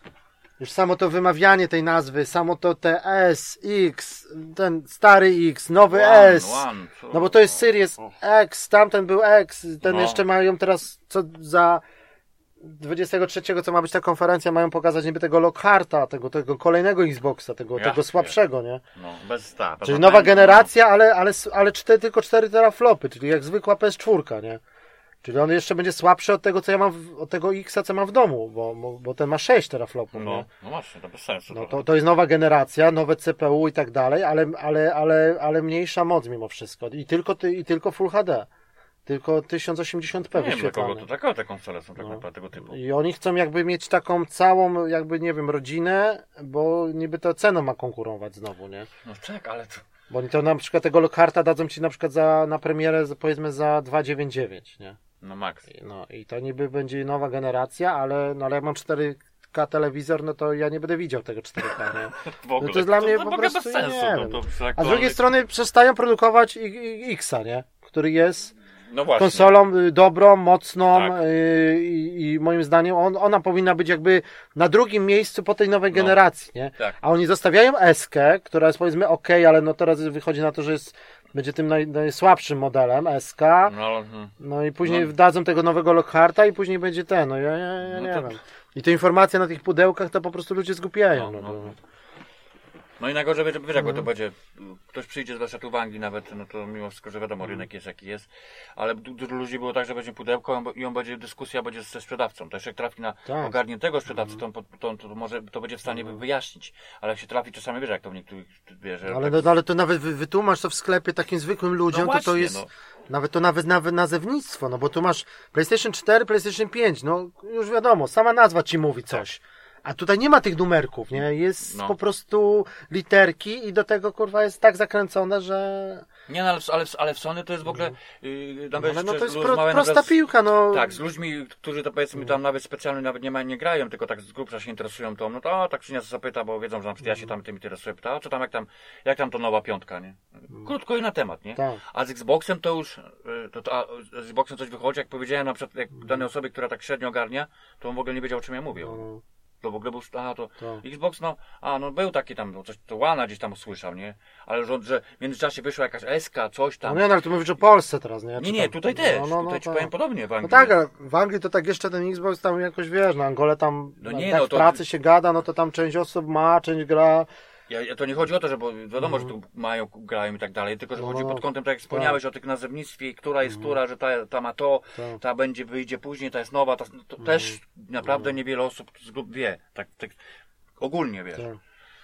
Już samo to wymawianie tej nazwy, samo to te S, X, ten stary X, nowy One, S. one, co? No bo to jest Series X, tamten był X, ten No. jeszcze mają teraz, co za dwudziestego trzeciego, co ma być ta konferencja, mają pokazać niby tego Lockharta, tego, tego kolejnego Xboxa, tego, Ja tego słabszego, nie? No, bez sta. Czyli nowa generacja, ale, ale, ale cztery, tylko cztery teraflopy, czyli jak zwykła P S cztery, nie? Czyli on jeszcze będzie słabszy od tego, co ja mam, w, od tego Xa, co mam w domu, bo, bo, bo ten ma sześć teraflopów, No, nie? no właśnie, to bez sensu. No trochę. to, to jest nowa generacja, nowe C P U i tak dalej, ale, ale, ale, ale mniejsza moc mimo wszystko. I tylko, ty, i tylko Full H D. Tylko tysiąc osiemdziesiąt p Nie wiem dla kogo wyświetlane. to tylko te konsole są tak No. naprawdę tego typu. I oni chcą jakby mieć taką całą, jakby nie wiem, rodzinę, bo niby to ceną ma konkurować znowu, nie? No tak, ale to... Bo oni to na przykład tego Lockharta dadzą ci na przykład za, na premierę za, powiedzmy za dwieście dziewięćdziesiąt dziewięć, nie? No max. No i to niby będzie nowa generacja, ale, no, ale jak mam cztery K telewizor, no to ja nie będę widział tego cztery K, nie? W ogóle. No to jest dla mnie to po w ogóle prostu, bez sensu. nie to, wiem. to A z aktualnie- drugiej strony przestają produkować i- i- Xa, nie? Który jest no właśnie. konsolą y, dobrą, mocną Tak. y, i, i moim zdaniem on, ona powinna być jakby na drugim miejscu po tej nowej No. generacji, nie? Tak. A oni zostawiają S-kę, która jest powiedzmy ok, ale no teraz wychodzi na to, że jest, będzie tym naj, najsłabszym modelem S-ka. No, ale- hmm. No i później No. dadzą tego nowego Lockharta i później będzie ten, no ja, ja, ja No nie to- wiem. I te informacje na tych pudełkach to po prostu ludzie zgłupieją. No, No, no. bo- No i najgorzej, wiesz, wiesz jak Mhm. to będzie, ktoś przyjdzie zwłaszcza tu w Anglii nawet, no to mimo wszystko, że wiadomo, Mhm. rynek jest jaki jest, ale du- dużo ludzi było tak, że będzie pudełko i on będzie, dyskusja będzie ze sprzedawcą, to jeszcze jak trafi na Tak. ogarniętego sprzedawcę, to, to, to, to może to będzie w stanie Mhm. wyjaśnić, ale jak się trafi czasami, wiesz jak to w niektórych, wiesz, że Ale, tak, no, ale to nawet wy- wytłumacz to w sklepie takim zwykłym ludziom, No to to właśnie, jest no. nawet to nawet, nawet nazewnictwo, no bo tu masz PlayStation cztery, PlayStation pięć, no już wiadomo, sama nazwa ci mówi coś. A tutaj nie ma tych numerków, nie? Jest No. po prostu literki i do tego, kurwa, jest tak zakręcone, że... Nie, no, ale, w- ale, w- ale w Sony to jest w ogóle... Yy, No, nawet ale no to jest pro, rozmawiałem prosta nawet z- piłka, no. Tak, z ludźmi, którzy to powiedzmy tam nawet specjalnie nawet nie, ma, nie grają, tylko tak z grubsza się interesują tą, no to o, tak przyniosę zapyta, bo wiedzą, że na przykład ja się tam tym interesuję, pyta, a co tam, jak tam, jak tam to nowa piątka, nie? Krótko i na temat, nie? Tak. A z Xboxem to już, y, to, to, a z Xboxem coś wychodzi, jak powiedziałem na przykład jak danej osobie, która tak średnio ogarnia, to on w ogóle nie wiedział, o czym ja mówię. No, To w ogóle był, a to tak. Xbox, no, a no był taki tam, no, coś, to Łana gdzieś tam usłyszał, nie? Ale że, że w międzyczasie wyszła jakaś S K, coś tam. No nie, no ale tu mówisz o Polsce teraz, nie? Nie, Czy nie, tam- tutaj też, no, no, no, tutaj ci to- powiem podobnie w No Anglii. tak, ale w Anglii to tak jeszcze ten Xbox tam jakoś, wiesz, na Angole tam, No no nie, tak no w to- pracy się gada, no to tam część osób ma, część gra. Ja, ja, to nie chodzi o to, że bo wiadomo, że tu mają, grają i tak dalej, tylko że No, chodzi no, pod kątem, tak jak wspomniałeś o tych nazewnictwie, która jest która, że ta, ta ma to, Tak. ta będzie, wyjdzie później, ta jest nowa, ta, to też naprawdę niewiele osób z grup wie, tak, tak ogólnie wiesz. Tak.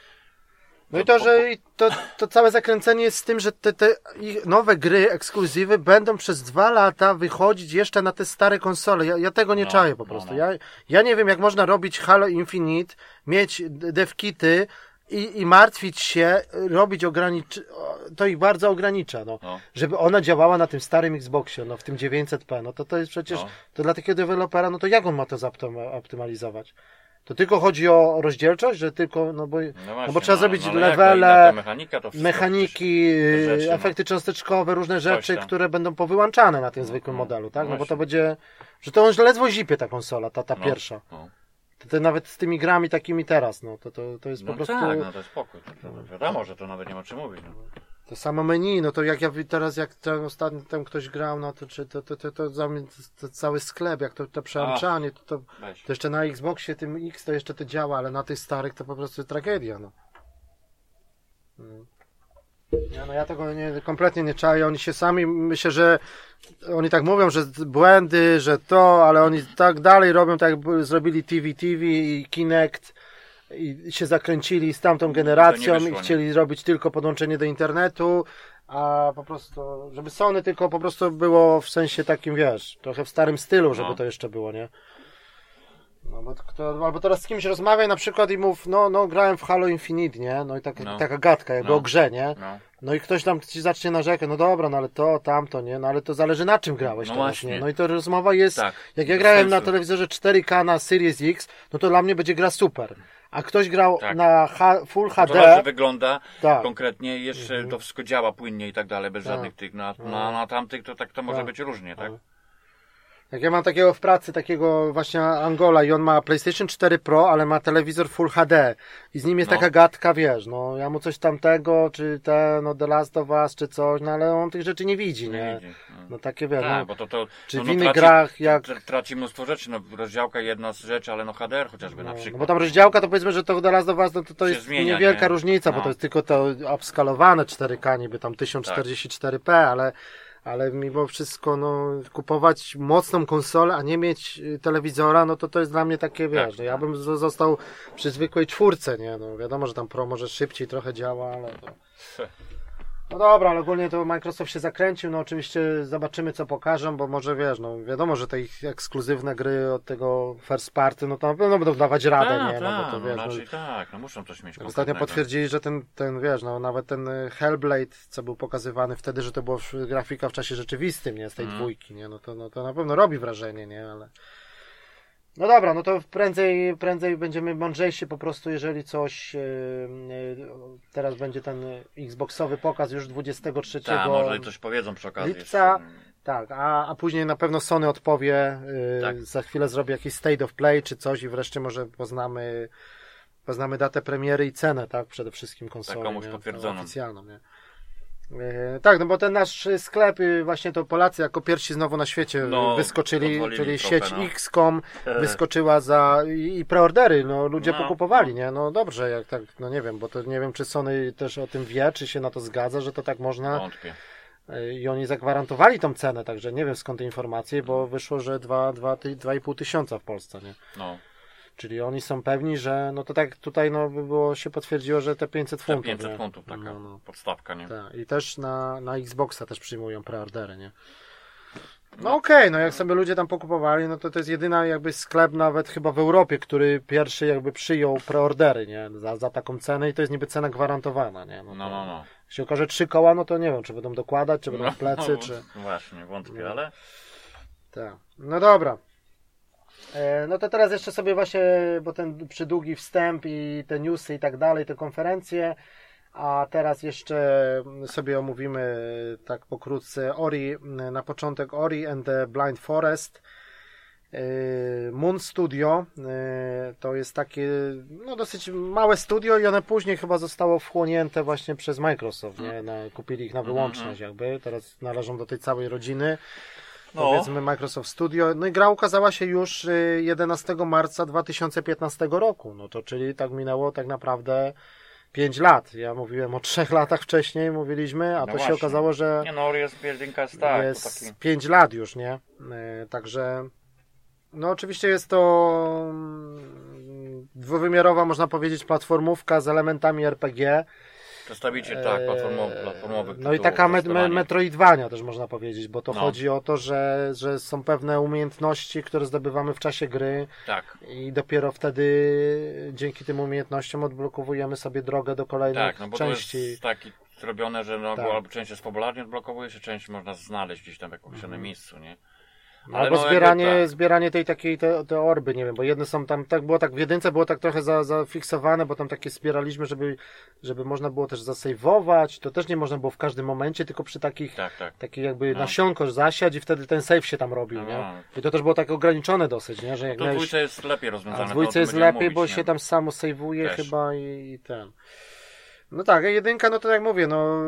No i to, że i to, to całe zakręcenie jest z tym, że te, te ich nowe gry, ekskluzywy będą przez dwa lata wychodzić jeszcze na te stare konsole. Ja, ja tego nie No, czaję po no, prostu. no. Ja, ja nie wiem, jak można robić Halo Infinite, mieć devkity i, i martwić się, robić ograniczy... To ich bardzo ogranicza, no. No. Żeby ona działała na tym starym Xboxie, no w tym dziewięćset p, no to to jest przecież, No. to dla takiego dewelopera, no to jak on ma to zaptymalizować? To tylko chodzi o rozdzielczość, że tylko, no bo, no właśnie, bo trzeba no, zrobić no, ale jak, levele, a inna ta mechanika, to wszystko mechaniki, przecież- te rzeczy, no. efekty cząsteczkowe, różne rzeczy, tam. które będą powyłączane na tym zwykłym no, modelu, tak? no No bo to właśnie. będzie, że to on ledwo zipie ta konsola, ta, ta No, pierwsza. No, To, to nawet z tymi grami takimi teraz, no to, to, to jest no po prostu... tak, no to jest spokój. To, to wiadomo, że to nawet nie ma czym mówić. No. To samo menu, no to jak ja wi- teraz, jak ten ostatnio tam ktoś grał, no to czy to, to, to, to, za mnie to, to cały sklep, jak to, to przełączanie, to, to, Weź. to jeszcze na Xboxie tym X to jeszcze to działa, ale na tych starych to po prostu tragedia, no. Mm. Ja, no ja tego nie, kompletnie nie czaję, oni się sami, myślę, że oni tak mówią, że błędy, że to, ale oni tak dalej robią, tak jak zrobili T V T V i Kinect i się zakręcili z tamtą generacją wyszło, i nie? chcieli zrobić tylko podłączenie do internetu, a po prostu, żeby Sony tylko po prostu było w sensie takim, wiesz, trochę w starym stylu, żeby No. to jeszcze było, nie? No, bo kto, albo teraz z kimś rozmawiaj na przykład i mów, no, no grałem w Halo Infinite, nie? No i tak, No. taka gadka jakby No. o grze, nie? No. No i ktoś tam ci zacznie narzekać, no dobra, no ale to, tamto, nie? No ale to zależy na czym grałeś No teraz, właśnie. nie? No i to rozmowa jest, Tak. jak ja Bez grałem na sensu. telewizorze cztery K na Series X, no to dla mnie będzie gra super. A ktoś grał Tak. na H, Full To H D, dobrze wygląda tak. konkretnie, jeszcze to wszystko działa płynnie i tak dalej, bez Tak. żadnych tych, na, na, na tamtych to tak to może Tak. być różnie, tak? Tak. Jak ja mam takiego w pracy, takiego właśnie Angola i on ma PlayStation cztery Pro, ale ma telewizor Full H D i z nim jest No. taka gadka, wiesz, no ja mu coś tamtego, czy te, no The Last of Us, czy coś, no ale on tych rzeczy nie widzi, nie? Nie widzi. No. No takie, wiesz, Tak, no, bo to, to czy no, w no, innych traci, grach, jak... tra- Traci mnóstwo rzeczy, no rozdziałka jedna z rzeczy, ale no H D R chociażby na No, przykład. no bo tam rozdziałka to powiedzmy, że to The Last of Us, no to, to Się jest zmienia, niewielka nie? różnica, bo No. to jest tylko to upskalowane cztery K, niby tam tysiąc czterdzieści cztery p, ale, ale mimo wszystko, no, kupować mocną konsolę, a nie mieć y, telewizora, no to to jest dla mnie takie, wiesz, Tak, no, ja tak. bym z- został przy zwykłej czwórce, nie, no wiadomo, że tam Pro może szybciej trochę działa, ale to... No dobra, ale ogólnie to Microsoft się zakręcił, no oczywiście zobaczymy co pokażą, bo może wiesz, no wiadomo, że te ich ekskluzywne gry od tego first party, no to na pewno będą dawać radę, Tak, nie, no bo tak, to no wiesz, no, raczej tak, no muszą coś mieć ostatnio konkretnego. potwierdzili, że ten, ten wiesz, no nawet ten y, Hellblade, co był pokazywany wtedy, że to była w- grafika w czasie rzeczywistym, nie, z tej Mm. dwójki, nie, no to, no to na pewno robi wrażenie, nie, ale... No dobra, no to prędzej, prędzej będziemy mądrzejsi po prostu, jeżeli coś, yy, yy, teraz będzie ten Xboxowy pokaz już dwudziestego trzeciego Tak, może coś powiedzą przy okazji. lipca, jeszcze. tak, a, a później na pewno Sony odpowie, yy, Tak. za chwilę zrobi jakiś state of play czy coś i wreszcie może poznamy poznamy datę premiery i cenę, tak, przede wszystkim konsoli, Taką już nie? potwierdzoną. Oficjalną, nie? Yy, tak, no bo ten nasz sklep, yy, właśnie to Polacy jako pierwsi znowu na świecie No, wyskoczyli, pozwolili czyli trochę, sieć no. X kom wyskoczyła za i, i preordery, no ludzie No, pokupowali, no. nie? No dobrze, jak tak, no nie wiem, bo to nie wiem, czy Sony też o tym wie, czy się na to zgadza, że to tak można Wątpię. yy, i oni zagwarantowali tą cenę, także nie wiem skąd te informacje, bo wyszło, że dwa, dwa, ty- dwa i pół tysiąca w Polsce, nie? No, Czyli oni są pewni, że no to tak tutaj no by było się potwierdziło, że te pięćset te funtów, pięćset nie? funtów taka No, no. podstawka, nie? Tak, i też na, na Xboxa też przyjmują preordery, nie? No okej, okay, no jak sobie ludzie tam pokupowali, no to to jest jedyna jakby sklep nawet chyba w Europie, który pierwszy jakby przyjął preordery, nie? Za, za taką cenę i to jest niby cena gwarantowana, nie? No, no, no, no. Jak się okaże trzy koła, no to nie wiem, czy będą dokładać, czy będą no, w plecy, no, czy... Właśnie, wątpię, no. ale... Tak. No dobra. E, no to teraz jeszcze sobie właśnie, bo ten przydługi wstęp i te newsy i tak dalej, te konferencje, a teraz jeszcze sobie omówimy tak pokrótce Ori, na początek Ori and the Blind Forest. Moon Studio to jest takie no dosyć małe studio i one później chyba zostało wchłonięte właśnie przez Microsoft, nie? Na, kupili ich na wyłączność jakby, teraz należą do tej całej rodziny. No. Powiedzmy Microsoft Studio. No i gra ukazała się już jedenastego marca dwa tysiące piętnastego roku, no to czyli tak minęło tak naprawdę pięć lat. Ja mówiłem o trzech latach wcześniej, mówiliśmy, a no to właśnie się okazało, że nie, no, jest jedynka, tak, jest taki... pięć lat już, nie? Także no oczywiście jest to dwuwymiarowa, można powiedzieć, platformówka z elementami R P G. Przedstawicie, tak, platformowy, platformowy No i taka me- me- Metroidvania też można powiedzieć, bo to no. chodzi o to, że, że są pewne umiejętności, które zdobywamy w czasie gry tak. i dopiero wtedy dzięki tym umiejętnościom odblokowujemy sobie drogę do kolejnych tak, no bo części. To jest taki zrobione, że no, tak. albo część jest fabularnie odblokowuje się, część można znaleźć gdzieś tam w jakimś mm. miejscu, nie? Ale Albo no, zbieranie, tak. zbieranie tej takiej, te, te orby, nie wiem, bo jedne są tam, tak było tak w jedynce było tak trochę za, zafiksowane, bo tam takie zbieraliśmy, żeby, żeby można było też zasejwować, to też nie można było w każdym momencie, tylko przy takich, tak, tak. takich jakby no. nasionko zasiać i wtedy ten save się tam robił, no, nie? I to też było tak ograniczone dosyć, nie? Że jak to w dwójce jest lepiej rozwiązane. A w dwójce jest lepiej, mówić, bo nie? się tam samo sejwuje też. chyba i, i ten. No tak, a jedynka, no to jak mówię, no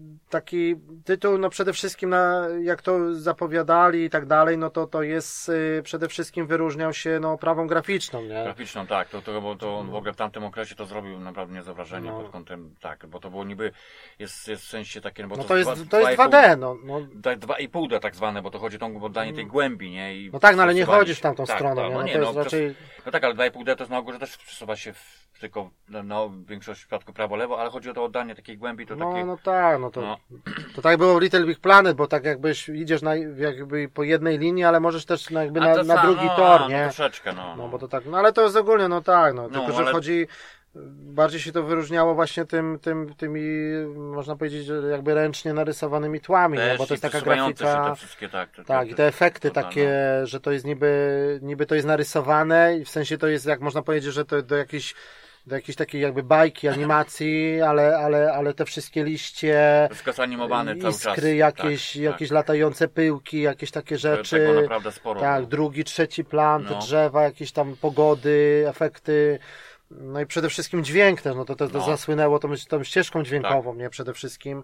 taki tytuł, no przede wszystkim na, jak to zapowiadali i tak dalej, no to to jest y, przede wszystkim wyróżniał się no oprawą graficzną, nie? Graficzną, tak, to, to, bo to on w ogóle w tamtym okresie to zrobił naprawdę niezłe wrażenie no. pod kątem, tak, bo to było niby, jest, jest w sensie takie, bo no to, to jest, dwa, to jest dwa D, no. no. dwa i pół D tak zwane, bo to chodzi o oddanie tej głębi, nie? I no tak, no ale nie chodzisz w tamtą tak, stronę, tak, nie? no, No, nie, to jest no, raczej... no tak, ale dwa i pół D to jest na ogół, że też przesuwa się w, tylko no, w większości przypadku prawo-lewo, ale chodzi o to oddanie takiej głębi, to no, takie... No tak, no to, no. to tak było w Little Big Planet, bo tak jakbyś idziesz na, jakby po jednej linii, ale możesz też na, jakby na, na drugi no, tor, no, nie? No troszeczkę, no. No bo to tak, no ale to jest ogólnie, no tak, no, no tylko ale... że chodzi, bardziej się to wyróżniało właśnie tym, tym, tymi, można powiedzieć, jakby ręcznie narysowanymi tłami, no, bo to jest taka grafika, te wszystkie, tak, te, tak, te, i te efekty to, takie, no. że to jest niby, niby to jest narysowane i w sensie to jest, jak można powiedzieć, że to do jakiejś do jakiejś takiej jakby bajki, animacji, ale, ale, ale te wszystkie liście, wszystko jest animowane cały czas. Iskry, jakieś, tak, jakieś tak. latające pyłki, jakieś takie rzeczy. Tego naprawdę sporo. Tak, no. drugi, trzeci plan, te no. drzewa, jakieś tam pogody, efekty. No i przede wszystkim dźwięk też, no to, to, to no. zasłynęło tą, tą ścieżką dźwiękową, tak. nie? Przede wszystkim,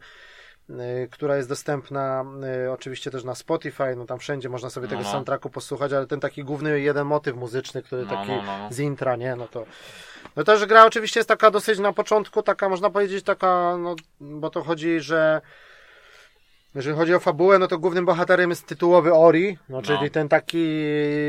y, która jest dostępna y, oczywiście też na Spotify, no tam wszędzie można sobie no, tego no. soundtracku posłuchać, ale ten taki główny jeden motyw muzyczny, który no, taki no, no. z intra, nie? No to no też gra oczywiście jest taka dosyć na początku, taka można powiedzieć taka, no bo to chodzi, że jeżeli chodzi o fabułę, no to głównym bohaterem jest tytułowy Ori, no czyli no. ten taki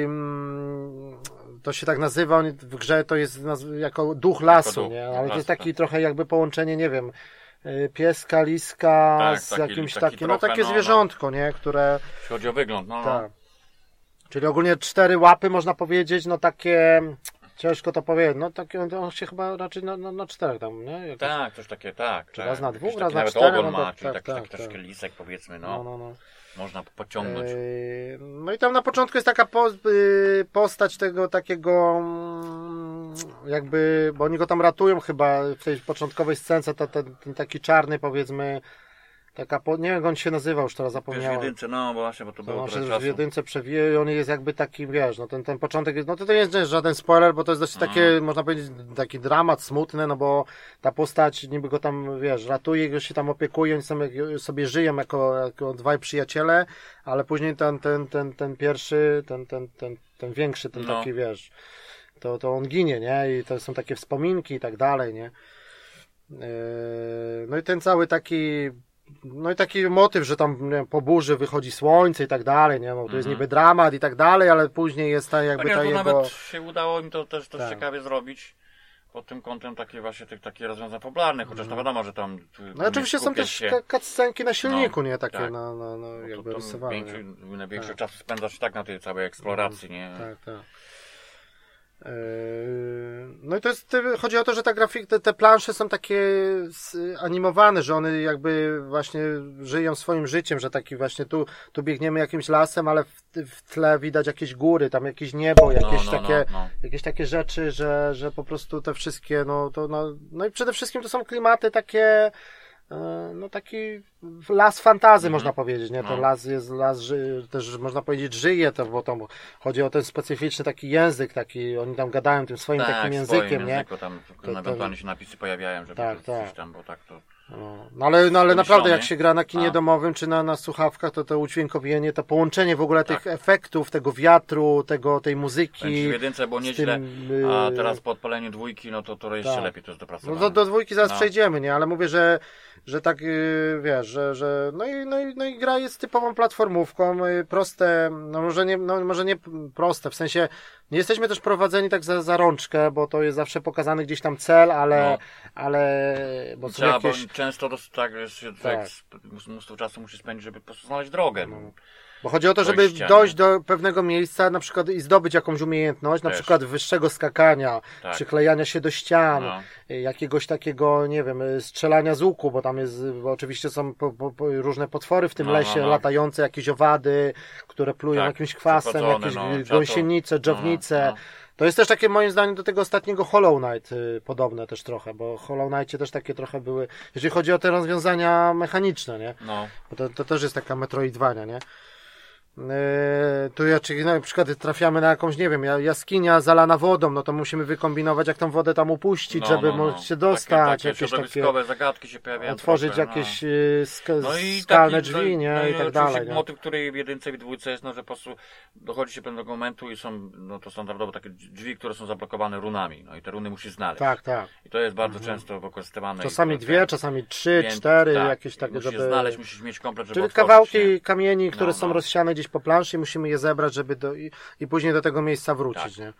to się tak nazywa, on w grze to jest jako duch lasu, jako duch, nie? Ale to jest taki tak. trochę jakby połączenie, nie wiem, pieska, liska tak, z taki, jakimś taki takim, trochę, no takie no, zwierzątko, no. nie? Które... Jeśli chodzi o wygląd, no. Tak. Czyli ogólnie cztery łapy można powiedzieć, no takie... Ciężko to powiedzieć, no taki on się chyba raczej na, na, na czterech tam, nie? Jakoś... Tak, coś takie, tak. Czy tak. raz na dwóch, Jakiś raz na nawet czterech. ogon no ma, tak, czyli tak, taki, tak, taki troszkę tak. lisek powiedzmy, no. no, no, no. Można pociągnąć. Eee, no i tam na początku jest taka po, y, postać tego takiego mm, jakby, bo oni go tam ratują chyba w tej początkowej scence, ta, ten, ten taki czarny powiedzmy, taka, po, nie wiem jak on się nazywał, już teraz zapomniałem. W jedynce, no właśnie, bo to było no, trochę się czasu. W jedynce przewija i on jest jakby taki, wiesz, no ten, ten początek, jest, no to, to nie jest żaden spoiler, bo to jest dość mm. takie, można powiedzieć, taki dramat smutny, no bo ta postać niby go tam, wiesz, ratuje, go się tam opiekuje, oni sobie, sobie żyją jako, jako dwaj przyjaciele, ale później ten, ten, ten, ten pierwszy, ten, ten, ten, ten większy, ten no. taki, wiesz, to, to on ginie, nie? I to są takie wspominki i tak dalej, nie? Yy, no i ten cały taki no i taki motyw, że tam nie wiem, po burzy wychodzi słońce i tak dalej, nie? No, to mm-hmm. jest niby dramat i tak dalej, ale później jest ta jakby tak, ta to jego... nawet się udało im to też, też tak. ciekawie zrobić. pod tym kątem takie właśnie tych, takie rozwiązań fabularnych, chociaż no wiadomo, że tam... No oczywiście są też się... cutscenki na silniku, no, nie? Takie tak. no, no, no, jakby rysowane. Większy, największy tak. czas spędzasz tak na tej całej eksploracji, nie? Tak, tak. No i to jest, chodzi o to, że ta grafik, te, te plansze są takie animowane, że one jakby właśnie żyją swoim życiem, że taki właśnie tu, tu biegniemy jakimś lasem, ale w, w tle widać jakieś góry, tam jakieś niebo, jakieś no, no, takie, no, no. jakieś takie rzeczy, że, że po prostu te wszystkie, no to, no, no i przede wszystkim to są klimaty takie, no taki las fantazy, mm-hmm. można powiedzieć, nie? To no. las jest, las ży, też można powiedzieć żyje, to, bo tam chodzi o ten specyficzny taki język, taki, oni tam gadają tym swoim tak, takim językiem, nie? Języku, tam to, ewentualnie to, się napisy pojawiają, żeby tak, coś tak. tam, bo tak to... No, no ale, no, ale naprawdę jak się gra na kinie A. domowym czy na, na słuchawkach, to to udźwiękowienie, to połączenie w ogóle tak. tych efektów, tego wiatru, tego, tej muzyki. W jedynce było nieźle, tym, a teraz po odpaleniu dwójki, no to, to jeszcze tak. lepiej to jest dopracowane. No do, do dwójki zaraz no. przejdziemy, nie? Ale mówię, że, że tak, yy, wiesz, że, że no, i, no, i, no i gra jest typową platformówką, yy, proste, no może nie, no może nie proste, w sensie nie jesteśmy też prowadzeni tak za, za rączkę, bo to jest zawsze pokazany gdzieś tam cel, ale, no. ale, bo są Trzeba, jakieś... bo często to, tak, że tak. mnóstwo czasu musisz spędzić, żeby po prostu znaleźć drogę. No. Bo chodzi o to, żeby dojścia, dojść do pewnego miejsca, na przykład i zdobyć jakąś umiejętność, Też. na przykład wyższego skakania, tak. przyklejania się do ścian, no. jakiegoś takiego, nie wiem, strzelania z łuku, bo tam jest, bo oczywiście są po, po, po różne potwory w tym no, lesie, no, no. latające jakieś owady, które plują tak. jakimś kwasem, jakieś no, gąsienice, dżownice. No, no. To jest też takie moim zdaniem do tego ostatniego Hollow Knight y, podobne też trochę, bo w Hollow Knightie też takie trochę były, jeżeli chodzi o te rozwiązania mechaniczne, nie? No. Bo to, to też jest taka Metroidvania, nie? Yy, tu ja, czy na przykład trafiamy na jakąś, nie wiem, jaskinia zalana wodą, no to musimy wykombinować, jak tą wodę tam upuścić, no, żeby no, no. się dostać, takie, takie jakieś takie zagadki się pojawiają, otworzyć trochę, jakieś no. ska no i skalne taki, drzwi, nie? No, no i tak dalej. Nie? Motyw, który w jedynce i w dwójce jest, no, że po prostu dochodzi się do pewnego momentu i są, no to standardowo takie drzwi, które są zablokowane runami, no i te runy musisz znaleźć. Tak, tak. I to jest bardzo mhm. często wykorzystywane. Czasami dwie, ten, czasami trzy, więc, cztery, tak, jakieś takie, musisz żeby... znaleźć, musisz mieć komplet, żeby Czyli otworzyć, kawałki nie? kamieni, które no, są no. rozsiane gdzieś po planszy i musimy je zebrać, żeby do... I, i później do tego miejsca wrócić, tak. nie?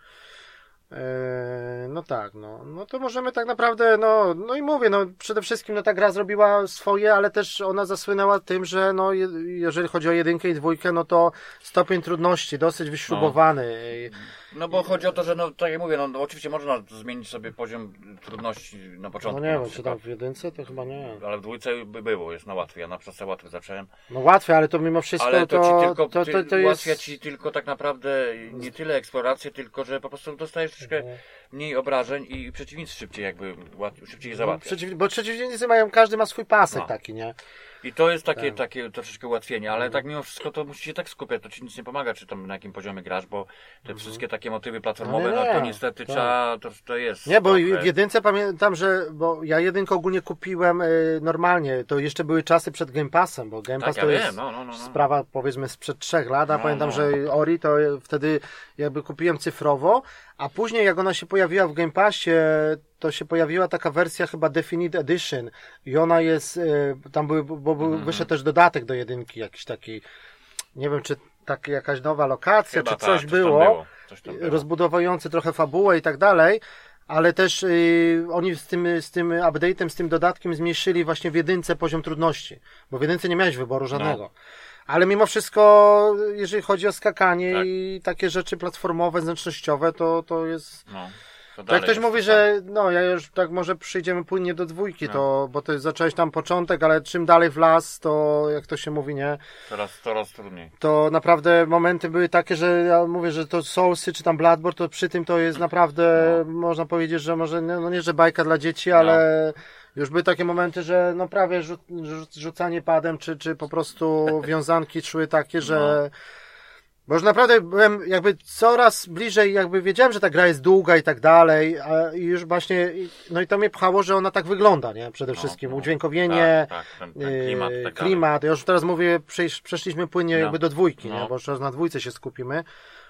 Eee, no tak, no. No to możemy tak naprawdę, no, no i mówię, no przede wszystkim no ta gra zrobiła swoje, ale też ona zasłynęła tym, że no je, jeżeli chodzi o jedynkę i dwójkę, no to stopień trudności dosyć wyśrubowany. No, no bo chodzi o to, że no tak jak mówię, no, no oczywiście można zmienić sobie poziom trudności na początku. No nie wiem, czy tam w jedynce to chyba nie. Ale w dwójce by było, jest na łatwiej, ja na przykład łatwy zacząłem. No łatwiej, ale to mimo wszystko ale to, to, ci tylko, to, to, to, to ułatwia jest... ci tylko tak naprawdę nie tyle eksplorację, tylko że po prostu dostajesz troszkę mhm. mniej obrażeń i przeciwnicy szybciej jakby szybciej je załatwiasz. Przeciw, bo przeciwnicy mają, każdy ma swój pasek no. taki, nie? I to jest takie, tak. takie troszeczkę ułatwienie, ale tak mimo wszystko to musisz się tak skupiać, to ci nic nie pomaga, czy tam na jakim poziomie grasz, bo te mhm. wszystkie takie motywy platformowe, no, nie, no to niestety tak. trzeba, to, to jest. Nie, bo trochę... w jedynce pamiętam, że, bo ja jedynkę ogólnie kupiłem y, normalnie, to jeszcze były czasy przed Game Passem, bo Game Pass tak, to ja jest wiem. No, no, no, no. sprawa powiedzmy sprzed trzech lat, a no, pamiętam, no. że Ori to wtedy jakby kupiłem cyfrowo, a później jak ona się pojawiła w Game Passie, to się pojawiła taka wersja chyba Definite Edition i ona jest, tam były, bo był, mm-hmm. wyszedł też dodatek do jedynki jakiś taki, nie wiem czy tak jakaś nowa lokacja, chyba czy coś, tak, coś było, było. Coś tam było, rozbudowujący trochę fabułę i tak dalej, ale też yy, oni z tym, z tym update'em, z tym dodatkiem zmniejszyli właśnie w jedynce poziom trudności, bo w jedynce nie miałeś wyboru żadnego. No. Ale mimo wszystko, jeżeli chodzi o skakanie tak. i takie rzeczy platformowe, zręcznościowe, to, to jest... No. To jak ktoś mówi, to że no ja już tak może przyjdziemy płynnie do dwójki, no. to, bo to jest, zacząłeś tam początek, ale czym dalej w las, to jak to się mówi, nie? Coraz, coraz trudniej. To naprawdę momenty były takie, że ja mówię, że to Soulsy czy tam Bloodborne, to przy tym to jest naprawdę, no. można powiedzieć, że może, no nie, że bajka dla dzieci, no. ale już były takie momenty, że no prawie rzu, rzucanie padem, czy, czy po prostu wiązanki szły takie, że no. Bo już naprawdę byłem jakby coraz bliżej, jakby wiedziałem, że ta gra jest długa i tak dalej, a już właśnie, no i to mnie pchało, że ona tak wygląda, nie? Przede wszystkim no, no. udźwiękowienie, tak, tak, ten, ten klimat, tak klimat. Ja już teraz mówię, przeszliśmy płynnie no. jakby do dwójki, no. nie? Bo już teraz na dwójce się skupimy.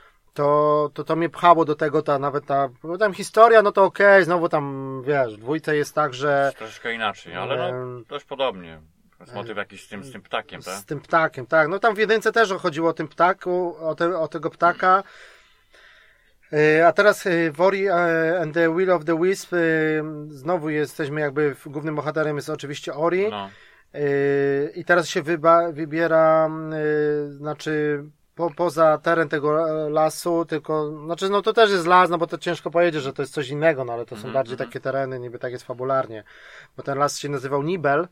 To, to, to mnie pchało do tego, ta nawet ta, bo tam historia, no to okej, okay, znowu tam, wiesz, w dwójce jest tak, że... Jest troszkę inaczej, ale no, dość podobnie. Jest motyw jakiś z tym, z tym ptakiem, tak? Z tym ptakiem, tak. No tam w jedynce też chodziło o tym ptaku, o, te, o tego ptaka. A teraz w Ori and the Will of the Wisp znowu jesteśmy jakby, głównym bohaterem jest oczywiście Ori. No. I teraz się wyba, wybiera, znaczy po, poza teren tego lasu, tylko, znaczy no to też jest las, no bo to ciężko powiedzieć, że to jest coś innego, no ale to są mm-hmm. bardziej takie tereny, niby tak jest fabularnie, bo ten las się nazywał Nibel.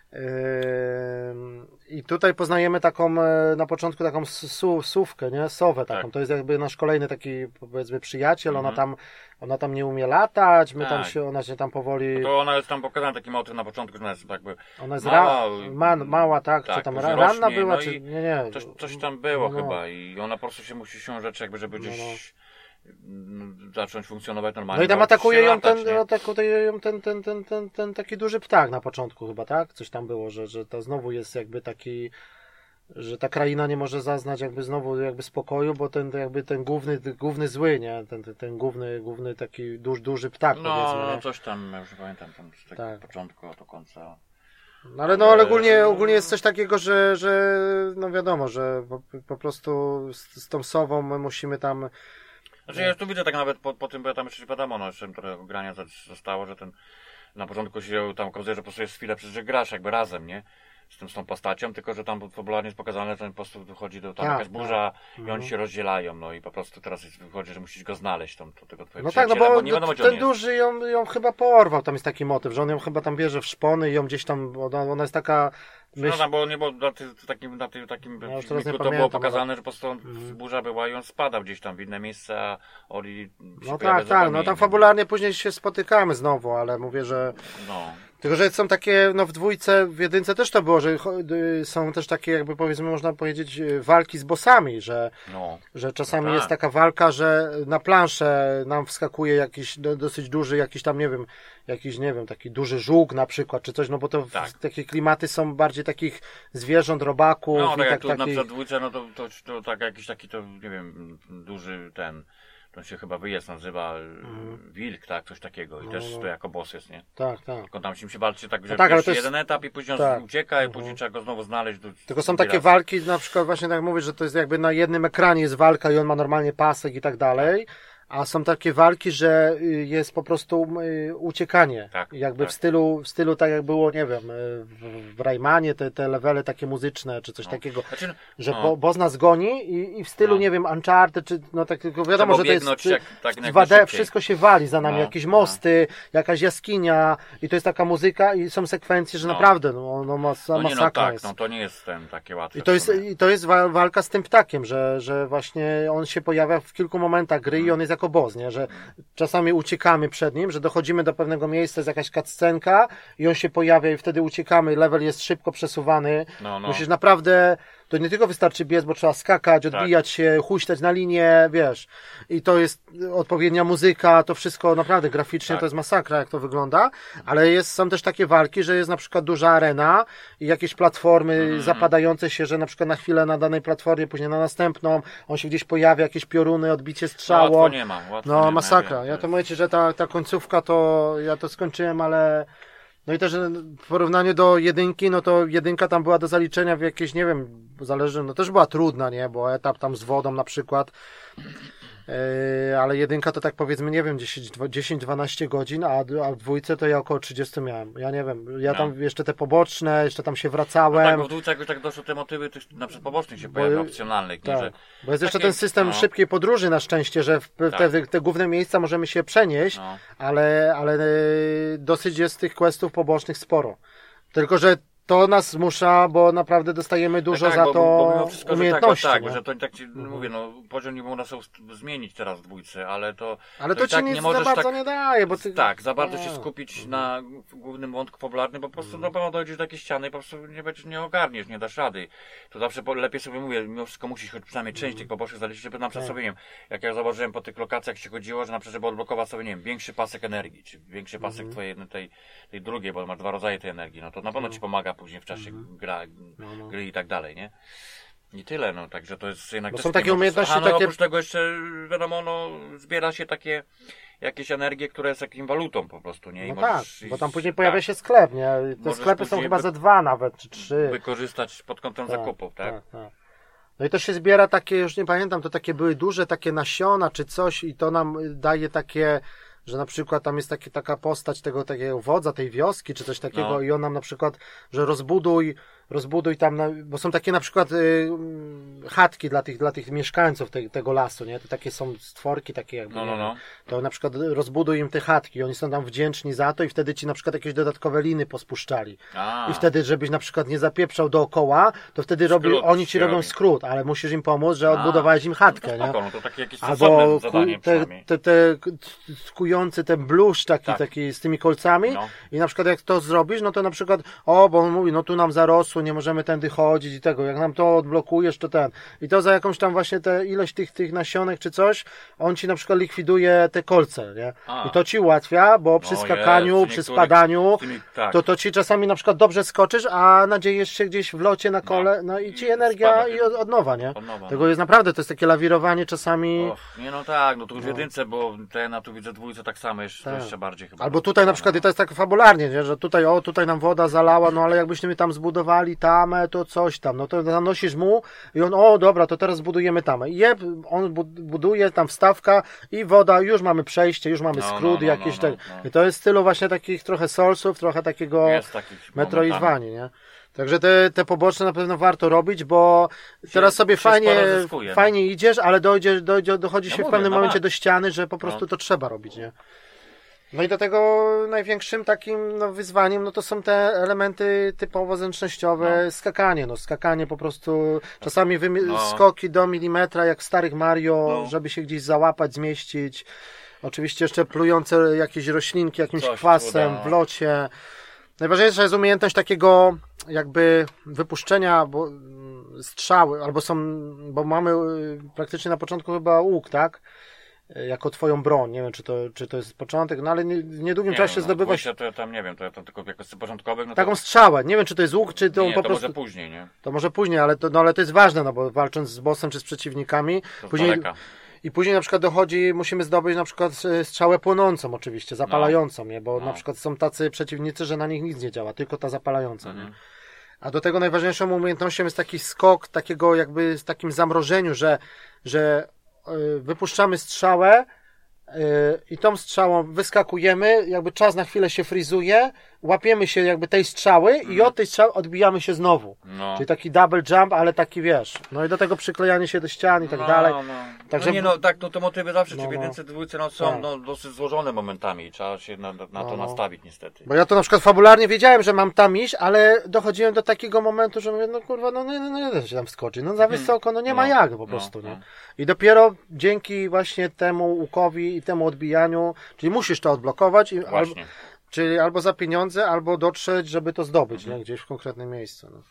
I tutaj poznajemy taką na początku taką su, sówkę, nie? Sowę taką. Tak. To jest jakby nasz kolejny taki, powiedzmy, przyjaciel. Mm-hmm. Ona tam ona tam nie umie latać, my tak. tam się, ona się tam powoli... No to ona jest tam pokazana taki motyw na początku, że ona jest jakby ona jest mała, ra... Man, mała tak, tak, czy tam ra, ranna była, no czy... Nie, nie. Coś, coś tam było no, chyba i ona po prostu się musi się rzeczy jakby, żeby gdzieś... No, no. zacząć funkcjonować normalnie. No i tam atakuje ją ten, atakuje ją ten, ten, ten, ten, ten taki duży ptak na początku chyba, tak? Coś tam było, że, że to znowu jest jakby taki, że ta kraina nie może zaznać jakby znowu jakby spokoju, bo ten jakby ten główny, główny zły, nie? Ten, ten, ten główny, główny taki duży, duży ptak, no, powiedzmy. No coś tam, ja już nie pamiętam, tam z takiego tak. początku do końca. No ale no ale ogólnie, ogólnie jest coś takiego, że, że no wiadomo, że po, po prostu z, z tą sową my musimy tam. Znaczy ja tu widzę tak nawet po, po tym, bo ja tam jeszcze wiadomo, no jeszcze trochę grania zostało, że ten na początku się tam okazuje, że po prostu jest chwilę przecież, że grasz jakby razem, nie? Z tym, z tą postacią, tylko że tam popularnie jest pokazane, że ten po prostu wychodzi do tam tak, jakaś burza tak. i oni się rozdzielają, no i po prostu teraz jest, wychodzi, że musisz go znaleźć, tam, to tego twojego no tak, no bo, bo nie wiadomo, ten duży ją, ją chyba porwał, tam jest taki motyw, że on ją chyba tam bierze w szpony i ją gdzieś tam, ona, ona jest taka... Myśl... No, no bo nie, bo na, ty, takim, na ty, takim ja filmiku to było pokazane, ale... że po prostu mm. burza była i on spadał gdzieś tam w inne miejsce, a Ori no tak, tak, no tam fabularnie później się spotykamy znowu, ale mówię, że... No. Tylko, że są takie, no w dwójce, w jedynce też to było, że są też takie, jakby powiedzmy, można powiedzieć, walki z bossami, że, no. że czasami no tak. jest taka walka, że na planszę nam wskakuje jakiś dosyć duży, jakiś tam, nie wiem, jakiś, nie wiem, taki duży żółk na przykład, czy coś, no bo to tak. w, takie klimaty są bardziej takich zwierząt, robaków. No, i tak tak, jak tu takich... na przykład dwójce, no to, to, to tak jakiś taki, to nie wiem, duży ten... To się chyba wyjazd nazywa mm. Wilk, tak? Coś takiego. I no, też to jako boss jest, nie? Tak, tak. Tylko tam się walczy tak, że no tak, jest jest... jeden etap i później tak. on ucieka i uh-huh. później trzeba go znowu znaleźć. Do... Tylko są takie walki, na przykład właśnie tak jak mówisz, że to jest jakby na jednym ekranie jest walka i on ma normalnie pasek i tak dalej. A są takie walki, że jest po prostu uciekanie. Tak, jakby tak. w stylu, w stylu tak jak było, nie wiem, w, w Raymanie, te, te levele takie muzyczne, czy coś no. takiego, znaczy, że no. bo, boss nas goni i, i w stylu, no. nie wiem, Uncharted, czy no tak tylko wiadomo, że to jest jak, tak, dwa D, wszystko się wali za nami, no. jakieś mosty, no. jakaś jaskinia i to jest taka muzyka i są sekwencje, że no. naprawdę, no, no, mas, no, nie, masakra no tak, jest. No to nie jest ten takie łatwe. I to jest, i to jest walka z tym ptakiem, że, że właśnie on się pojawia w kilku momentach gry hmm. i on jest jako boss, nie? Że czasami uciekamy przed nim, że dochodzimy do pewnego miejsca, jest jakaś cutscenka i on się pojawia i wtedy uciekamy, level jest szybko przesuwany. No, no. Musisz naprawdę, to nie tylko wystarczy biec, bo trzeba skakać, odbijać tak. się, huśtać na linię, wiesz. I to jest odpowiednia muzyka, to wszystko naprawdę graficznie tak. to jest masakra, jak to wygląda, ale jest, są też takie walki, że jest na przykład duża arena i jakieś platformy mm. zapadające się, że na przykład na chwilę na danej platformie, później na następną, on się gdzieś pojawia, jakieś pioruny, odbicie strzało. No, łatwo nie ma, łatwo no nie ma, masakra. Ja, ja to mówię ci, że ta, ta końcówka to, ja to skończyłem, ale no i też w porównaniu do jedynki, no to jedynka tam była do zaliczenia w jakieś, nie wiem, zależy, no też była trudna, nie, bo etap tam z wodą na przykład, yy, ale jedynka to tak powiedzmy, nie wiem, dziesięć dwanaście godzin, a, a w dwójce to ja około trzydzieści miałem, ja nie wiem, ja no. tam jeszcze te poboczne, jeszcze tam się wracałem. No tak, bo w dwójce jakoś tak doszło te motywy tych na przykład pobocznych się pojawiają, opcjonalnych, tak, że... bo jest jeszcze ten system no. szybkiej podróży na szczęście, że w tak. te, te główne miejsca możemy się przenieść, no. ale, ale dosyć jest tych questów pobocznych sporo. Tylko, że to nas zmusza, bo naprawdę dostajemy dużo tak, tak, za to bo, bo mimo wszystko, umiejętności. Że tak, tak, że to tak ci mhm. mówię, no poziom nie można sobie zmienić teraz w dwójce, ale to Ale to, to ci tak nic nie za bardzo tak, nie daje, bo ty... Tak, za bardzo się skupić mhm. na głównym wątku popularnym, bo po prostu mhm. na pewno dojdziesz do jakiejś ściany i po prostu nie będziesz, nie ogarniesz, nie dasz rady. To zawsze lepiej sobie mówię, mimo wszystko musisz choć przynajmniej część mhm. tych pobocznych zaliczyć, żeby na przykład sobie, nie wiem, jak ja zauważyłem po tych lokacjach się chodziło, że na przykład żeby odblokować sobie, nie wiem, większy pasek energii, czy większy pasek mhm. twojej jednej, tej, tej drugiej, bo masz dwa rodzaje tej energii, no to na pewno ci pomaga później w czasie mhm. gra, no, no. gry i tak dalej, nie? I tyle, no, także to jest jednak... Bo są takie umiejętności, takie... takie... oprócz tego jeszcze, wiadomo, no, zbiera się takie jakieś energie, które jest jakimś walutą po prostu, nie? I no tak, iść, bo tam później pojawia tak. się sklep, nie? Te sklepy są chyba ze dwa nawet, czy trzy. Wykorzystać pod kątem tak, zakupów, tak? tak, tak. No i to się zbiera takie, już nie pamiętam, to takie były duże takie nasiona czy coś i to nam daje takie, że na przykład tam jest takie, taka postać tego takiego wodza tej wioski czy coś takiego No. i on nam na przykład, że rozbuduj, rozbuduj tam, na, bo są takie na przykład y, chatki dla tych, dla tych mieszkańców te, tego lasu, nie? To takie są stworki takie jakby, No, no, no. to na przykład rozbuduj im te chatki, oni są tam wdzięczni za to i wtedy ci na przykład jakieś dodatkowe liny pospuszczali. A. I wtedy, żebyś na przykład nie zapieprzał dookoła, to wtedy robi, Skrót oni ci się robią robi. skrót, ale musisz im pomóc, że A. odbudowałeś im chatkę, No to nie? spoko, no to takie jakieś Albo sensowne ku, zadanie te, przynajmniej. te, te kujący ten bluszcz taki, Tak. taki z tymi kolcami No. i na przykład jak to zrobisz, no to na przykład, o, bo on mówi, no tu nam zarosło, nie możemy tędy chodzić i tego, jak nam to odblokujesz, to ten. I to za jakąś tam właśnie tę ilość tych, tych nasionek czy coś, on ci na przykład likwiduje te kolce, nie? A. I to ci ułatwia, bo przy No skakaniu, jest, przy niektórych- spadaniu, z tymi- tak. to, to ci czasami na przykład dobrze skoczysz, a nadziejesz się gdzieś w locie na kole, no, i ci I energia spada, i nie? od, od nowa, nie? Od nowa, Tego no. jest naprawdę, to jest takie lawirowanie czasami. Och, nie no tak, no tu w jedynce, bo ten, a tu widzę dwójce tak samo, jeszcze, Tak. jeszcze bardziej chyba. Albo tutaj na przykład, i to jest tak fabularnie, nie? Że tutaj, o, tutaj nam woda zalała, no ale jakbyśmy my tam zbudowali tamę, to coś tam, no to zanosisz mu i on, o dobra, to teraz zbudujemy tamę. I jeb, on bu- buduje tam wstawka i woda, już mamy przejście, już mamy No, skrót no, no, jakieś no, tak. no, no. I to jest w stylu właśnie takich trochę Soulsów, trochę takiego Jest takich Metroidvanii, nie? Także te, te poboczne na pewno warto robić, bo teraz sobie się fajnie, sporo zyskuje, no. fajnie idziesz, ale dojdzie, dojdzie, dochodzi Ja się w mówię, pewnym no momencie tak. do ściany, że po prostu No. to trzeba robić, nie? No i do tego największym takim no, wyzwaniem, no to są te elementy typowo zręcznościowe, No. skakanie, no skakanie po prostu, czasami wymi- No. skoki do milimetra, jak w starych Mario, No. żeby się gdzieś załapać, zmieścić. Oczywiście jeszcze plujące jakieś roślinki jakimś Coś kwasem cuda, no. w locie. Najważniejsza jest umiejętność takiego jakby wypuszczenia bo, mm, strzały, albo są, bo mamy y, praktycznie na początku chyba łuk, tak? Y, Jako twoją broń. Nie wiem, czy to, czy to jest początek, no ale nie, w niedługim Nie czasie wiem, zdobywasz no, to ja tam nie wiem, to ja tam tylko jako z początkowych, no to, taką strzałę. Nie wiem, czy to jest łuk, czy to nie, po to prostu... może później, nie? To może później, ale to, no, ale to jest ważne, no bo walcząc z bossem czy z przeciwnikami, To z później, daleka. i później na przykład dochodzi, musimy zdobyć na przykład e, strzałę płonącą oczywiście, zapalającą, nie? Bo No. na przykład są tacy przeciwnicy, że na nich nic nie działa, tylko ta zapalająca, Mhm. nie? A do tego najważniejszą umiejętnością jest taki skok, takiego jakby z takim zamrożeniu, że, że e, wypuszczamy strzałę e, i tą strzałą wyskakujemy, jakby czas na chwilę się frizuje, łapiemy się jakby tej strzały i od tej strzały odbijamy się znowu. No. Czyli taki double jump, ale taki wiesz. No i do tego przyklejanie się do ścian i tak no, dalej. No. Także- No nie no, tak, no to motywy zawsze, No, czy w no. jedynce, dwójce, no są Tak. no, dosyć złożone momentami i trzeba się na, na No, to no. nastawić niestety. Bo ja to na przykład fabularnie wiedziałem, że mam tam iść, ale dochodziłem do takiego momentu, że mówię, no kurwa, no nie, no nie da się tam wskoczyć. No za wysoko, no nie ma No, jak po no, prostu, no. nie? I dopiero dzięki właśnie temu łukowi i temu odbijaniu, czyli musisz to odblokować, i albo, Właśnie. czyli albo za pieniądze, albo dotrzeć, żeby to zdobyć, Mhm. nie? Gdzieś w konkretnym miejscu, no.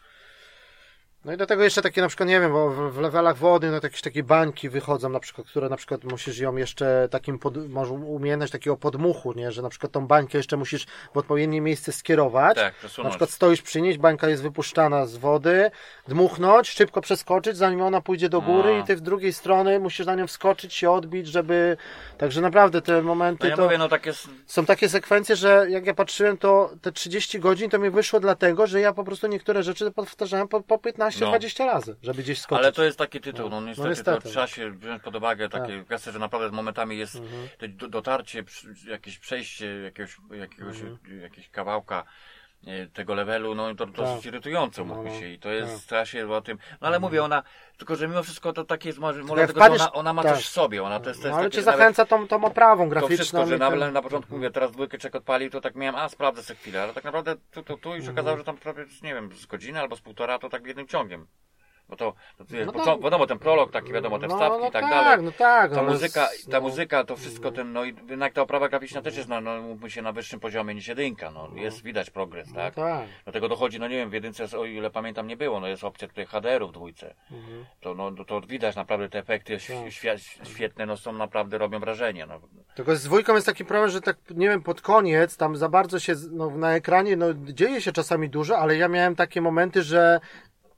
No i do tego jeszcze takie na przykład, nie wiem, bo w, w levelach wody, no to jakieś takie bańki wychodzą na przykład, które na przykład musisz ją jeszcze takim, pod, masz umiejętność takiego podmuchu, nie, że na przykład tą bańkę jeszcze musisz w odpowiednie miejsce skierować. Tak, Na przesunąć. przykład stoisz przy niej, bańka jest wypuszczana z wody, dmuchnąć, szybko przeskoczyć, zanim ona pójdzie do góry A. i ty w drugiej strony musisz na nią wskoczyć, się odbić, żeby... Także naprawdę te momenty No ja to... mówię, no takie s- Są takie sekwencje, że jak ja patrzyłem, to te trzydzieści godzin to mi wyszło dlatego, że ja po prostu niektóre rzeczy powtarzałem po, po piętnaście dwadzieścia razy, żeby gdzieś skoczyć. Ale to jest taki tytuł, no niestety, niestety. to trzeba się wziąć pod uwagę takie kwestie, że naprawdę momentami jest Mhm. to do- dotarcie, przy- jakieś przejście jakiegoś, jakiegoś, Mhm. jakiegoś kawałka e, tego levelu, no to dosyć Tak. irytujące No, mówi no. się i to jest, Tak. trzeba się o tym, no ale mówię, ona, tylko że mimo wszystko to takie jest, może, może jak tego, że wpadniesz- ona, ona ma tak. coś w sobie, ona to jest, to No, jest ale takie, cię że nawet zachęca tą, tą oprawą to graficzną. wszystko, że i na, ten- na początku mówię, teraz dwójkę czek odpalił, to tak miałem, a sprawdzę sobie chwilę, ale tak naprawdę tu, tu, tu już Mhm. okazało, że tam prawie, nie wiem, z godziny albo z półtora, to tak jednym ciągiem. Bo to, to wiesz, No bo to- co, wiadomo, ten prolog taki, wiadomo, te No, wstawki no i tak, tak, dalej. no tak. Ta ale muzyka, z- ta no. muzyka, to wszystko ten, no i jednak ta oprawa graficzna też jest, no, no mówmy się, na wyższym poziomie niż jedynka, no, jest widać progres, No tak? tak. Do tego dochodzi, no nie wiem, w jedynce, o ile pamiętam, nie było, no jest opcja tutaj H D R u w dwójce. Mhm. To, no, to, to widać naprawdę te efekty świ- świ- świetne, no są naprawdę, robią wrażenie, no. Tylko z dwójką jest taki problem, że tak, nie wiem, pod koniec, tam za bardzo się, no, na ekranie, no, dzieje się czasami dużo, ale ja miałem takie momenty, że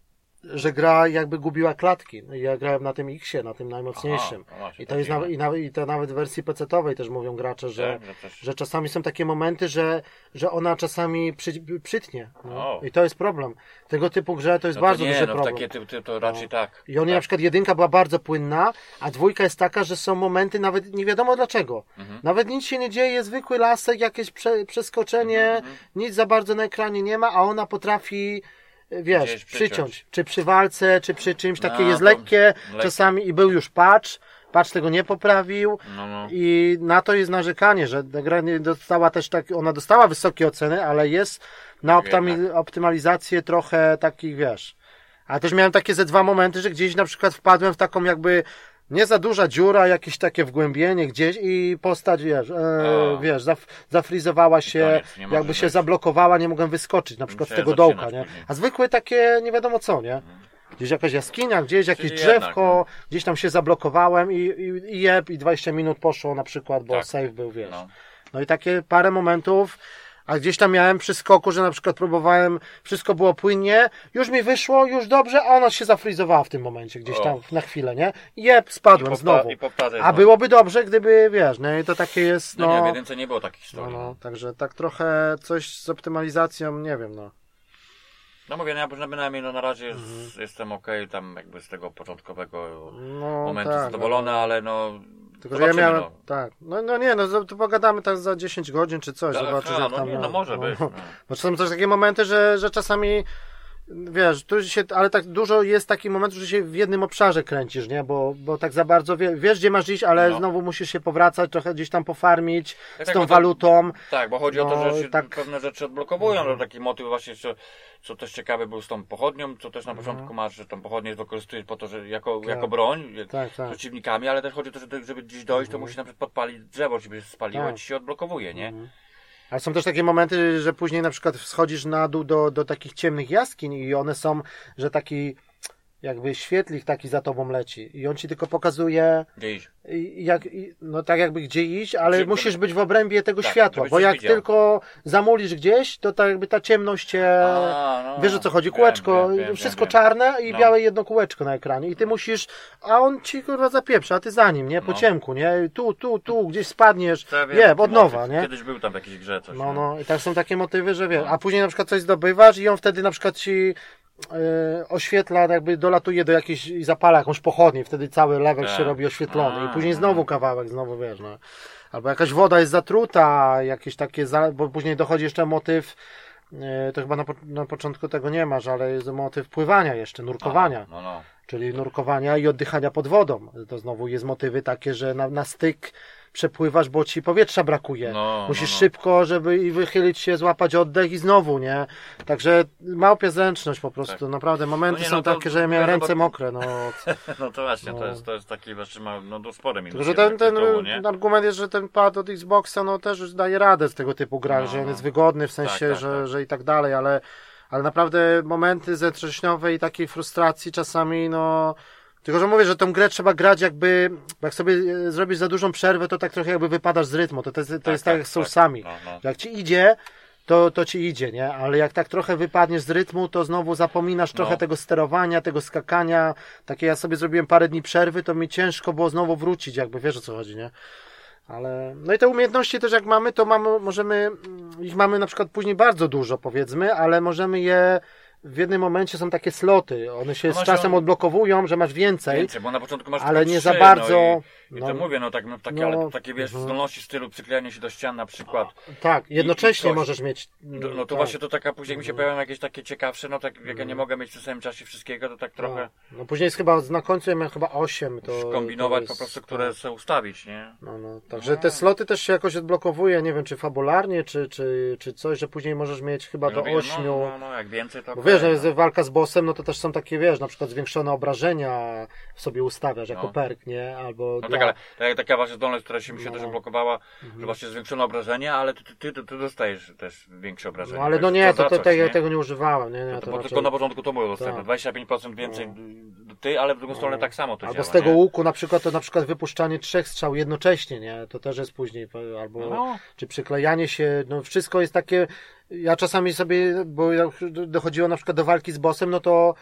że gra jakby gubiła klatki. Ja grałem na tym X-ie, na tym najmocniejszym. Aha, właśnie, I to jest nawet, i, nawet, i to nawet w wersji pecetowej też mówią gracze, że, tak, że, też... że czasami są takie momenty, że, że ona czasami przy, przytnie. No. I to jest problem. Tego typu grze to jest no to bardzo nie, duży no, problem. Takie ty, ty, to raczej no. tak. I oni tak. na przykład jedynka była bardzo płynna, a dwójka jest taka, że są momenty nawet nie wiadomo dlaczego. Mhm. Nawet nic się nie dzieje, zwykły lasek, jakieś prze, przeskoczenie, mhm. nic za bardzo na ekranie nie ma, a ona potrafi, wiesz, przyciąć. przyciąć. Czy przy walce, czy przy czymś, takie no, jest lekkie lekkie czasami i był już patch. Patch tego nie poprawił no, no. i na to jest narzekanie, że gra nie dostała też tak, ona dostała wysokie oceny, ale jest na optami- optymalizację trochę takich, wiesz. A też miałem takie ze dwa momenty, że gdzieś na przykład wpadłem w taką jakby nie za duża dziura, jakieś takie wgłębienie gdzieś i postać, wiesz, e, wiesz, zaf, zafrizowała się, koniec, jakby się być. zablokowała, nie mogłem wyskoczyć na przykład z tego dołka, nie? A zwykłe takie nie wiadomo co, nie? Gdzieś jakaś jaskinia, gdzieś jakieś Czyli drzewko, jednak, no. gdzieś tam się zablokowałem i, i, i jeb, i dwadzieścia minut poszło na przykład, bo tak. save był, wiesz. No. no i takie parę momentów, a gdzieś tam miałem przy skoku, że na przykład próbowałem, wszystko było płynnie, już mi wyszło, już dobrze, a ona się zafrizowała w tym momencie, gdzieś tam o. na chwilę, nie? I jeb, spadłem I popra- znowu. I a byłoby dobrze, gdyby, wiesz, no i to takie jest, no... No nie, w jedynce nie było takich historii. No, no, także tak trochę coś z optymalizacją, nie wiem, no. No mówię, ja bynajmniej no na razie jest, mhm. jestem okej, okay, tam jakby z tego początkowego no, momentu tak, zadowolony, no. ale no... Tylko, że ja miałem, no. tak, no, no nie, no to pogadamy tak za dziesięć godzin czy coś, tak, zobaczysz jak no, tam... Nie, no może no, być. No. Bo są też takie momenty, że, że czasami... Wiesz, tu się, ale tak dużo jest takich momentów, że się w jednym obszarze kręcisz, nie? Bo, bo tak za bardzo wie, wiesz, gdzie masz iść, ale no. znowu musisz się powracać, trochę gdzieś tam pofarmić tak, z tą tak, walutą. To, tak, bo chodzi no, o to, że się tak... pewne rzeczy odblokowują, no. taki motyw właśnie, co, co też ciekawy był z tą pochodnią, co też na początku no. masz, że tą pochodnię wykorzystujesz po to, że jako, tak. jako broń tak, z tak. przeciwnikami, ale też chodzi o to, że żeby gdzieś dojść, to no. musisz na przykład podpalić drzewo, żeby się spaliło tak. i ci się odblokowuje, nie? No. Ale są też takie momenty, że później na przykład schodzisz na dół do, do takich ciemnych jaskiń i one są, że taki jakby świetlik taki za tobą leci i on ci tylko pokazuje gdzie iść. Jak, no tak jakby gdzie iść, ale gdzie, musisz być w obrębie tego tak, światła, bo jak widział. tylko zamulisz gdzieś, to tak jakby ta ciemność cię, A, no, wiesz o co chodzi, kółeczko, wiem, wiem, wszystko wiem, czarne i no. białe jedno kółeczko na ekranie i ty musisz, a on ci kurwa zapieprza, a ty za nim, nie, po no. ciemku, nie, tu, tu, tu, gdzieś spadniesz, nie, od nowa, motyw. nie. Kiedyś był tam w jakiejś grze coś. No, no i tak są takie motywy, że wiesz, a później na przykład coś zdobywasz i on wtedy na przykład ci Yy, oświetla, jakby dolatuje do jakiejś i zapala jakąś pochodnię, wtedy cały level tak. się robi oświetlony i później znowu kawałek, znowu wiesz, no. Albo jakaś woda jest zatruta, jakieś takie, za... bo później dochodzi jeszcze motyw, yy, to chyba na, po... na początku tego nie masz, ale jest motyw pływania jeszcze, nurkowania. Aha, no, no. Czyli nurkowania i oddychania pod wodą. To znowu jest motywy takie, że na, na styk przepływasz, bo ci powietrza brakuje. No, Musisz no, no. szybko, żeby i wychylić się, złapać oddech i znowu, nie? Także małpia zręczność po prostu. Tak. Naprawdę momenty no nie, no są to, takie, że ja miałem ręce mokre. No, no to właśnie, no. to jest, to jest taki właśnie ma, no do spore minus. Tylko, że ten, ten tytułu, argument jest, że ten pad od Xboxa no też już daje radę z tego typu grach, no, że on jest wygodny w sensie, tak, tak, że, tak. że i tak dalej, ale, ale naprawdę momenty zetrześniowej i takiej frustracji czasami, no... Tylko, że mówię, że tą grę trzeba grać jakby, jak sobie zrobisz za dużą przerwę, to tak trochę jakby wypadasz z rytmu. To, to, jest, to tak, jest tak, tak jak z Soulsami. Tak. No, no. Jak ci idzie, to, to ci idzie, nie? Ale jak tak trochę wypadniesz z rytmu, to znowu zapominasz trochę no. tego sterowania, tego skakania. Takie ja sobie zrobiłem parę dni przerwy, to mi ciężko było znowu wrócić, jakby wiesz o co chodzi, nie? Ale, no i te umiejętności też jak mamy, to mamy, możemy, ich mamy na przykład później bardzo dużo, powiedzmy, ale możemy je w jednym momencie są takie sloty, one się no z czasem on... odblokowują, że masz więcej, więcej bo na początku masz ale nie trzy, za bardzo. No i, no, i to mówię, no, tak, no takie, no, ale takie wiesz, no. zdolności w stylu przyklejania się do ścian na przykład. Tak, jednocześnie i, i możesz mieć. No, no to tak. właśnie to taka, później mi się pojawiają jakieś takie ciekawsze, no tak jak ja nie mogę mieć w tym samym czasie wszystkiego, to tak trochę. No, no później jest chyba, na końcu ja miałem chyba osiem. To kombinować to jest, po prostu, które tak. sobie ustawić, nie? No, no. Także no. te sloty też się jakoś odblokowuje, nie wiem czy fabularnie, czy, czy, czy coś, że później możesz mieć chyba no, do ośmiu. No, no, no, jak więcej to. Bo wiesz, że jest walka z bossem, no to też są takie, wiesz, na przykład zwiększone obrażenia sobie ustawiasz jako no. perk, nie? Albo no dla... tak, ale taka właśnie zdolność, która się mi się no. też blokowała, mhm. że właśnie zwiększone obrażenia, ale ty, ty, ty, ty dostajesz też większe obrażenia. No ale no nie, to, to, to, ja tego nie używałem, nie, nie, to, to bo raczej... tylko na początku to było dostępne, tak. dwadzieścia pięć procent więcej no. ty, ale w drugą stronę no. tak samo to albo działa, z tego nie? łuku na przykład to na przykład wypuszczanie trzech strzał jednocześnie, nie? To też jest później, albo no. czy przyklejanie się, no wszystko jest takie, ja czasami sobie, bo dochodziło na przykład do walki z bossem, no to,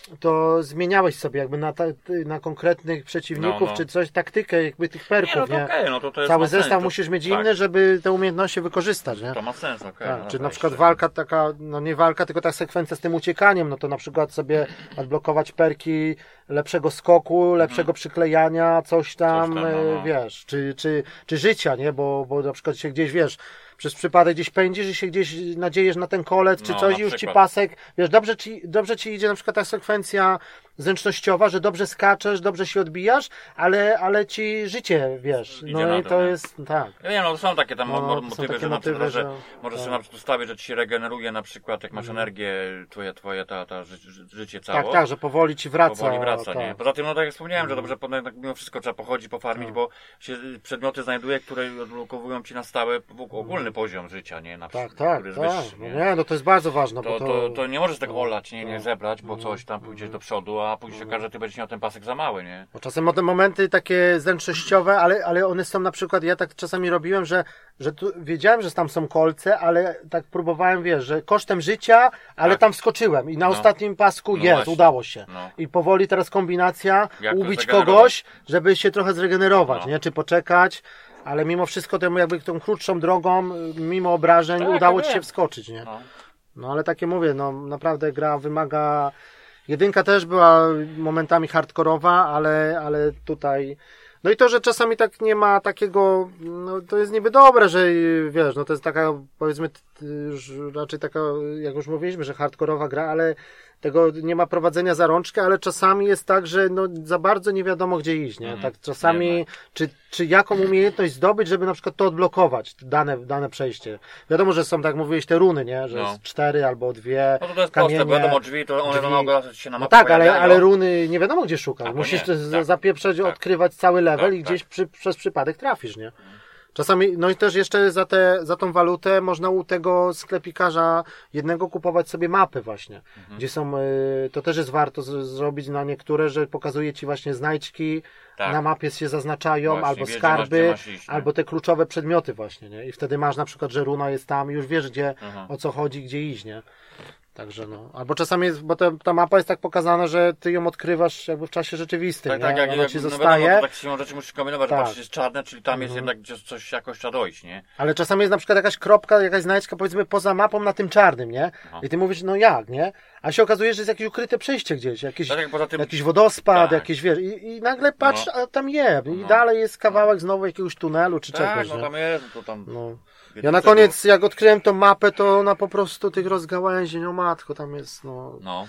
to zmieniałeś sobie jakby na, ta, na konkretnych przeciwników, no, no. czy coś, taktykę jakby tych perków, nie? No to nie? Okay, no to to jest Cały zestaw sens, musisz mieć tak. inny, żeby te umiejętności wykorzystać, nie? To ma sens, okej. Okay, tak, no czy no na przykład jeszcze. walka taka, no nie walka, tylko ta sekwencja z tym uciekaniem, no to na przykład sobie odblokować perki lepszego skoku, lepszego mhm. przyklejania, coś tam, coś tam no, no. wiesz, czy, czy, czy życia, nie? Bo, bo na przykład się gdzieś, wiesz, przez przypadek gdzieś pędzisz i się gdzieś nadziejesz na ten kolec, czy no, coś i już przykład. ci pasek, wiesz, dobrze ci, dobrze ci idzie na przykład ta sekwencja zręcznościowa, że dobrze skaczesz, dobrze się odbijasz, ale, ale ci życie, wiesz, idzie no i to, to jest, tak. Ja wiem, no to są takie tam no, motywy, są takie że, motywy, na przykład, że, że możesz tak. sobie na przykład ustawić, że ci się regeneruje na przykład, jak masz mhm. energię, twoje, twoje ta, ta ży, ży, życie całe. Tak, tak, że powoli ci wraca. Powoli wraca, tak. nie? Poza tym, no tak jak wspomniałem, mhm. że dobrze, tak mimo wszystko trzeba pochodzić, pofarmić, tak. bo się przedmioty znajduje, które odblokowują ci na stałe ogólny poziom życia, nie? Na tak, tak, który tak. wyższy, nie? No nie, no to jest bardzo ważne, to, bo to... To, to nie możesz tego no, olać, nie, nie no, zebrać, bo no, coś tam pójdziesz do przodu, a później się okaże, że ty będziesz miał ten pasek za mały, nie? Bo czasem te momenty takie zręcznościowe, ale, ale one są na przykład, ja tak czasami robiłem, że, że tu wiedziałem, że tam są kolce, ale tak próbowałem, wiesz, że kosztem życia, ale tak. tam wskoczyłem i na no. ostatnim pasku no jest, właśnie. udało się. No. I powoli teraz kombinacja, Jak ubić kogoś, żeby się trochę zregenerować, no. nie? Czy poczekać, ale mimo wszystko temu jakby tą krótszą drogą, mimo obrażeń tak, udało ja ci się wiem. wskoczyć, nie? No. no ale takie mówię, no naprawdę gra wymaga... Jedynka też była momentami hardkorowa, ale, ale tutaj... No i to, że czasami tak nie ma takiego... No to jest niby dobre, że wiesz, no to jest taka, powiedzmy, już raczej taka, jak już mówiliśmy, że hardkorowa gra, ale tego nie ma prowadzenia za rączkę, ale czasami jest tak, że no za bardzo nie wiadomo gdzie iść, nie? Tak czasami, czy, czy jaką umiejętność zdobyć, żeby na przykład to odblokować, dane, dane przejście. Wiadomo, że są, tak mówiłeś, te runy, nie? Że no. jest cztery albo dwie no to, to jest kamienie. proste, wiadomo, drzwi, to one drzwi. mogą się na No mapie tak, ale, pojawiają. ale runy nie wiadomo gdzie szukać. Tak, Musisz nie, z- tak. zapieprzać, Tak. odkrywać cały level Tak, i gdzieś tak. przy, przez przypadek trafisz, nie? Czasami, no i też jeszcze za, te, za tą walutę można u tego sklepikarza jednego kupować sobie mapy właśnie, mhm. gdzie są, y, to też jest warto z, zrobić na niektóre, że pokazuje ci właśnie znajdźki, tak. na mapie się zaznaczają, Właśnie, albo wiesz, skarby, masz, iść, albo te kluczowe przedmioty właśnie, nie? I wtedy masz na przykład, że runa jest tam i już wiesz gdzie, Aha. o co chodzi, gdzie iść, nie? Także no, albo czasami jest, bo ta, ta mapa jest tak pokazana, że ty ją odkrywasz jakby w czasie rzeczywistym, Tak, nie? tak, jak, Ona jak ci no zostaje. wiadomo, to tak siłą rzeczy musisz kombinować, Tak. że patrzysz, jest czarne, czyli tam jest Mhm. jednak gdzieś coś jakoś trzeba dojść, nie? Ale czasami jest na przykład jakaś kropka, jakaś znajdźka powiedzmy poza mapą na tym czarnym, nie? No. I ty mówisz, no jak, nie? A się okazuje, że jest jakieś ukryte przejście gdzieś, jakiś, Tak, jak poza tym... jakiś wodospad, tak. jakiś, wiesz, i, i nagle patrz, No. a tam je, i No. dalej jest kawałek znowu jakiegoś tunelu, czy tak, czegoś, no nie? tam jest, to tam... No. Wiecie, Ja na co koniec, jak odkryłem tą mapę, to ona po prostu tych rozgałęzień, o matko, tam jest, no... No.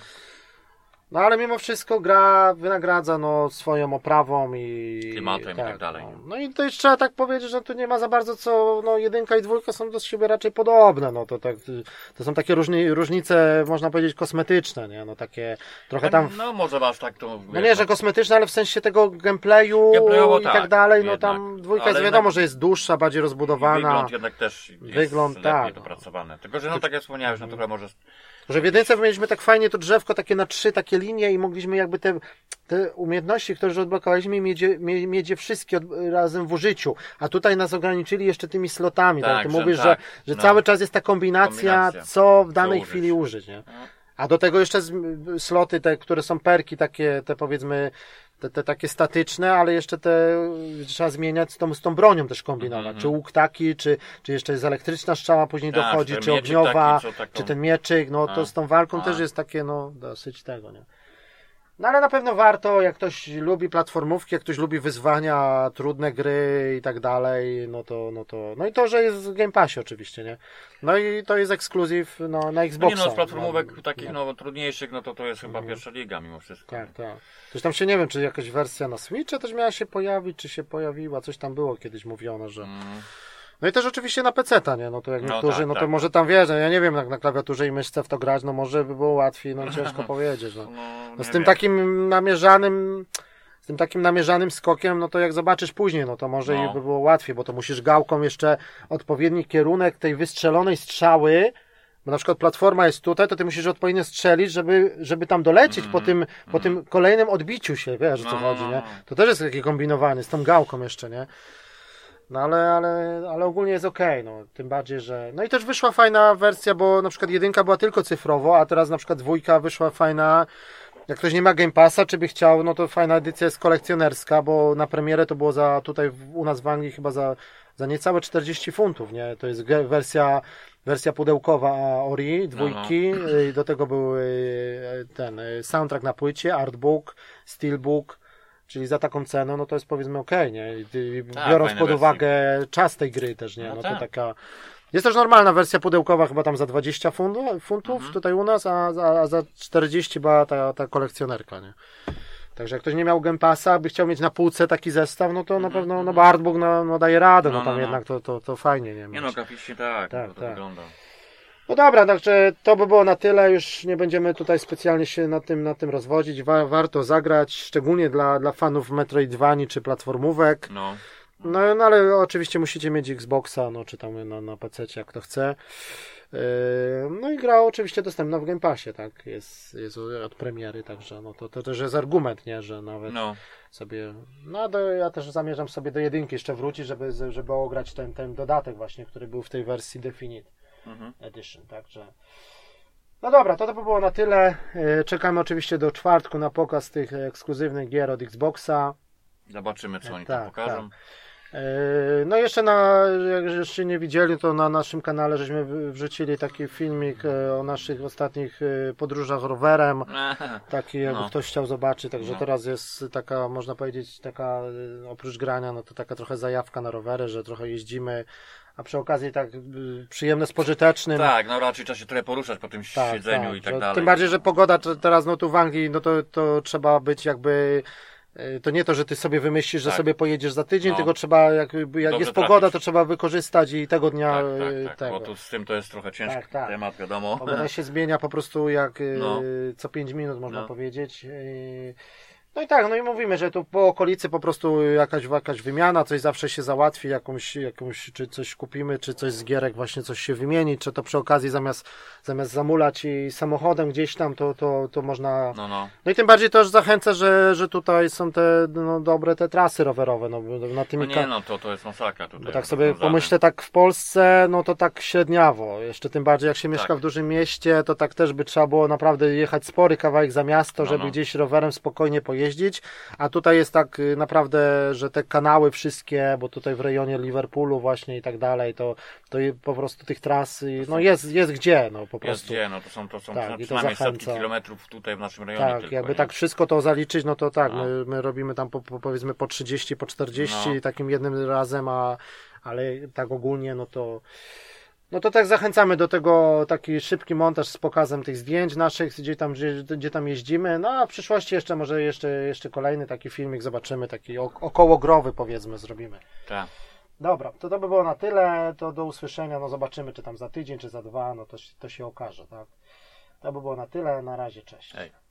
No ale mimo wszystko gra wynagradza no, swoją oprawą i... Klimatem i tak dalej. No. no i to już trzeba tak powiedzieć, że tu nie ma za bardzo co, no jedynka i dwójka są do siebie raczej podobne, no to tak, to są takie różni, różnice, można powiedzieć, kosmetyczne, nie, no takie trochę tam... No może masz tak to... No nie, że kosmetyczne, ale w sensie tego gameplayu Gameplayowo i tak, tak dalej, no jednak. tam dwójka Ale jest wiadomo, jednak- że jest dłuższa, bardziej rozbudowana. Wygląd jednak też jest Wygląd, lepiej tak. dopracowany. Tylko, że no tak jak wspomniałeś, no trochę może... Że w jedynce mieliśmy tak fajnie to drzewko takie na trzy takie linie i mogliśmy jakby te, te umiejętności, które już odblokowaliśmy, mieć, je- mie- mieć je wszystkie od, razem w użyciu. A tutaj nas ograniczyli jeszcze tymi slotami. Tak, Tak, Ty że mówisz, tak, że, że no. cały czas jest ta kombinacja, Kombinacja. co w danej Co użyć. chwili użyć. Nie? No. A do tego jeszcze z, sloty, te, które są perki, takie, te powiedzmy, te, te takie statyczne, ale jeszcze te trzeba zmieniać z tą, z tą bronią też kombinować. Mhm. Czy łuk taki, czy, czy jeszcze jest elektryczna strzała, później Tak, dochodzi, ten czy mieczyk ogniowa, taki, co taką- czy ten mieczyk, no to A. z tą walką A. też jest takie, no dosyć tego, nie? No ale na pewno warto, jak ktoś lubi platformówki, jak ktoś lubi wyzwania, trudne gry i tak dalej, no to, no to, no i to, że jest w Game Passie oczywiście, nie? No i to jest ekskluzyw no, na No Xboxa. nie no, z platformówek no, takich no. no trudniejszych, no to to jest chyba pierwsza liga mimo wszystko. Tak, tak. Coś tam się, nie wiem, czy jakaś wersja na Switcha też miała się pojawić, czy się pojawiła, coś tam było kiedyś mówione, że... Mm. No i też oczywiście na peceta, nie? No to jak No niektórzy, tak, no to tak. może tam wiesz, no ja nie wiem, jak na klawiaturze i myszce w to grać, no może by było łatwiej, no ciężko powiedzieć, no. No, No z nie tym wiem. takim namierzanym, z tym takim namierzanym skokiem, no to jak zobaczysz później, no to może No. i by było łatwiej, bo to musisz gałką jeszcze odpowiedni kierunek tej wystrzelonej strzały, bo na przykład platforma jest tutaj, to ty musisz odpowiednio strzelić, żeby, żeby tam dolecieć Mm, po tym, po tym kolejnym odbiciu się, wiesz o co No, chodzi, no, nie? no. To też jest takie kombinowanie z tą gałką jeszcze, nie? No ale, ale, ale ogólnie jest okej, no tym bardziej, że... No i też wyszła fajna wersja, bo na przykład jedynka była tylko cyfrowo, a teraz na przykład dwójka wyszła fajna. Jak ktoś nie ma Game Passa, czy by chciał, no to fajna edycja jest kolekcjonerska, bo na premierę to było za, tutaj w, u nas w Anglii chyba za, za niecałe czterdzieści funtów, nie? To jest ge- wersja, wersja pudełkowa Ori, dwójki, no, no. Do tego był ten soundtrack na płycie, artbook, steelbook, czyli za taką cenę, no to jest powiedzmy okej, nie? Tak, biorąc pod uwagę wersje. Czas tej gry też, nie? No, no to tak. taka... Jest też normalna wersja pudełkowa, chyba tam za dwadzieścia funtów mhm. tutaj u nas, a, a, a za czterdzieści była ta, ta kolekcjonerka, nie? Także jak ktoś nie miał Game Passa, by chciał mieć na półce taki zestaw, no to mhm. na pewno, no bo artbook no, no daje radę, no, no tam no, jednak to, to, to fajnie, nie? Nie no, graficznie tak, tak, to, to tak. wygląda. No dobra, także to by było na tyle, już nie będziemy tutaj specjalnie się na tym, na tym rozwodzić, Wa- warto zagrać, szczególnie dla, dla fanów Metroidvanii czy platformówek. No. No, no ale oczywiście musicie mieć Xboxa, no czy tam na, na pececie, jak kto chce. Yy, no i gra oczywiście dostępna w Game Passie, tak? Jest, jest od premiery, także no to, to też jest argument, nie? Że nawet no. sobie... No do, ja też zamierzam sobie do jedynki jeszcze wrócić, żeby, żeby ograć ten, ten dodatek właśnie, który był w tej wersji Definite mhm. Edition, także... No dobra, to to by było na tyle. Yy, czekamy oczywiście do czwartku na pokaz tych ekskluzywnych gier od Xboxa. Zobaczymy, co oni tak, tam pokażą. Tak. No jeszcze na, jak jeszcze nie widzieli, to na naszym kanale żeśmy wrzucili taki filmik o naszych ostatnich podróżach rowerem, taki jakby no. ktoś chciał zobaczyć, także no. teraz jest taka, można powiedzieć, taka oprócz grania, no to taka trochę zajawka na rowery, że trochę jeździmy, a przy okazji tak przyjemne z pożytecznym. Tak, no raczej trzeba się trochę poruszać po tym tak, siedzeniu tak, i tak że, dalej. Tym bardziej, że pogoda teraz no tu w Anglii, no to, to trzeba być jakby... To nie to, że ty sobie myślisz, że tak. sobie pojedziesz za tydzień, no. tylko trzeba, jak, jak jest pogoda, trafić. To trzeba wykorzystać i tego dnia... Tak, tak, tak. Tego. Bo tu z tym to jest trochę ciężki tak, tak. temat, wiadomo. Pogoda się zmienia po prostu jak no. co pięć minut, można no. powiedzieć. No i tak, no i mówimy, że tu po okolicy po prostu jakaś, jakaś wymiana, coś zawsze się załatwi, jakąś, jakąś, czy coś kupimy, czy coś z gierek właśnie coś się wymieni, czy to przy okazji zamiast, zamiast zamulać i samochodem gdzieś tam, to, to, to można... No, no. no i tym bardziej też zachęcę, że, że tutaj są te no, dobre te trasy rowerowe, no na tymi... No nie, no to, to jest masakra tutaj. Bo tak sobie pomyślę, tak w Polsce, no to tak średniawo, jeszcze tym bardziej jak się mieszka tak. w dużym mieście, to tak też by trzeba było naprawdę jechać spory kawałek za miasto, no, żeby no. gdzieś rowerem spokojnie pojeździć. A tutaj jest tak naprawdę, że te kanały wszystkie, bo tutaj w rejonie Liverpoolu właśnie i tak dalej, to, to po prostu tych tras, no jest, jest gdzie, no po prostu. Jest gdzie, no to są, to są tak, przynajmniej to setki kilometrów tutaj w naszym rejonie. Tak, tylko, jakby nie? tak wszystko to zaliczyć, no to tak, no. my, my robimy tam po, po, powiedzmy po trzydzieści, po czterdzieści no. takim jednym razem, a, ale tak ogólnie, no to No to tak zachęcamy do tego, taki szybki montaż z pokazem tych zdjęć naszych, gdzie tam, gdzie, gdzie tam jeździmy, no a w przyszłości jeszcze może jeszcze, jeszcze kolejny taki filmik zobaczymy, taki okołogrowy powiedzmy zrobimy. Tak. Dobra, to to by było na tyle, to do usłyszenia, no zobaczymy czy tam za tydzień, czy za dwa, no to, to się okaże, tak. To by było na tyle, na razie, cześć. Hej.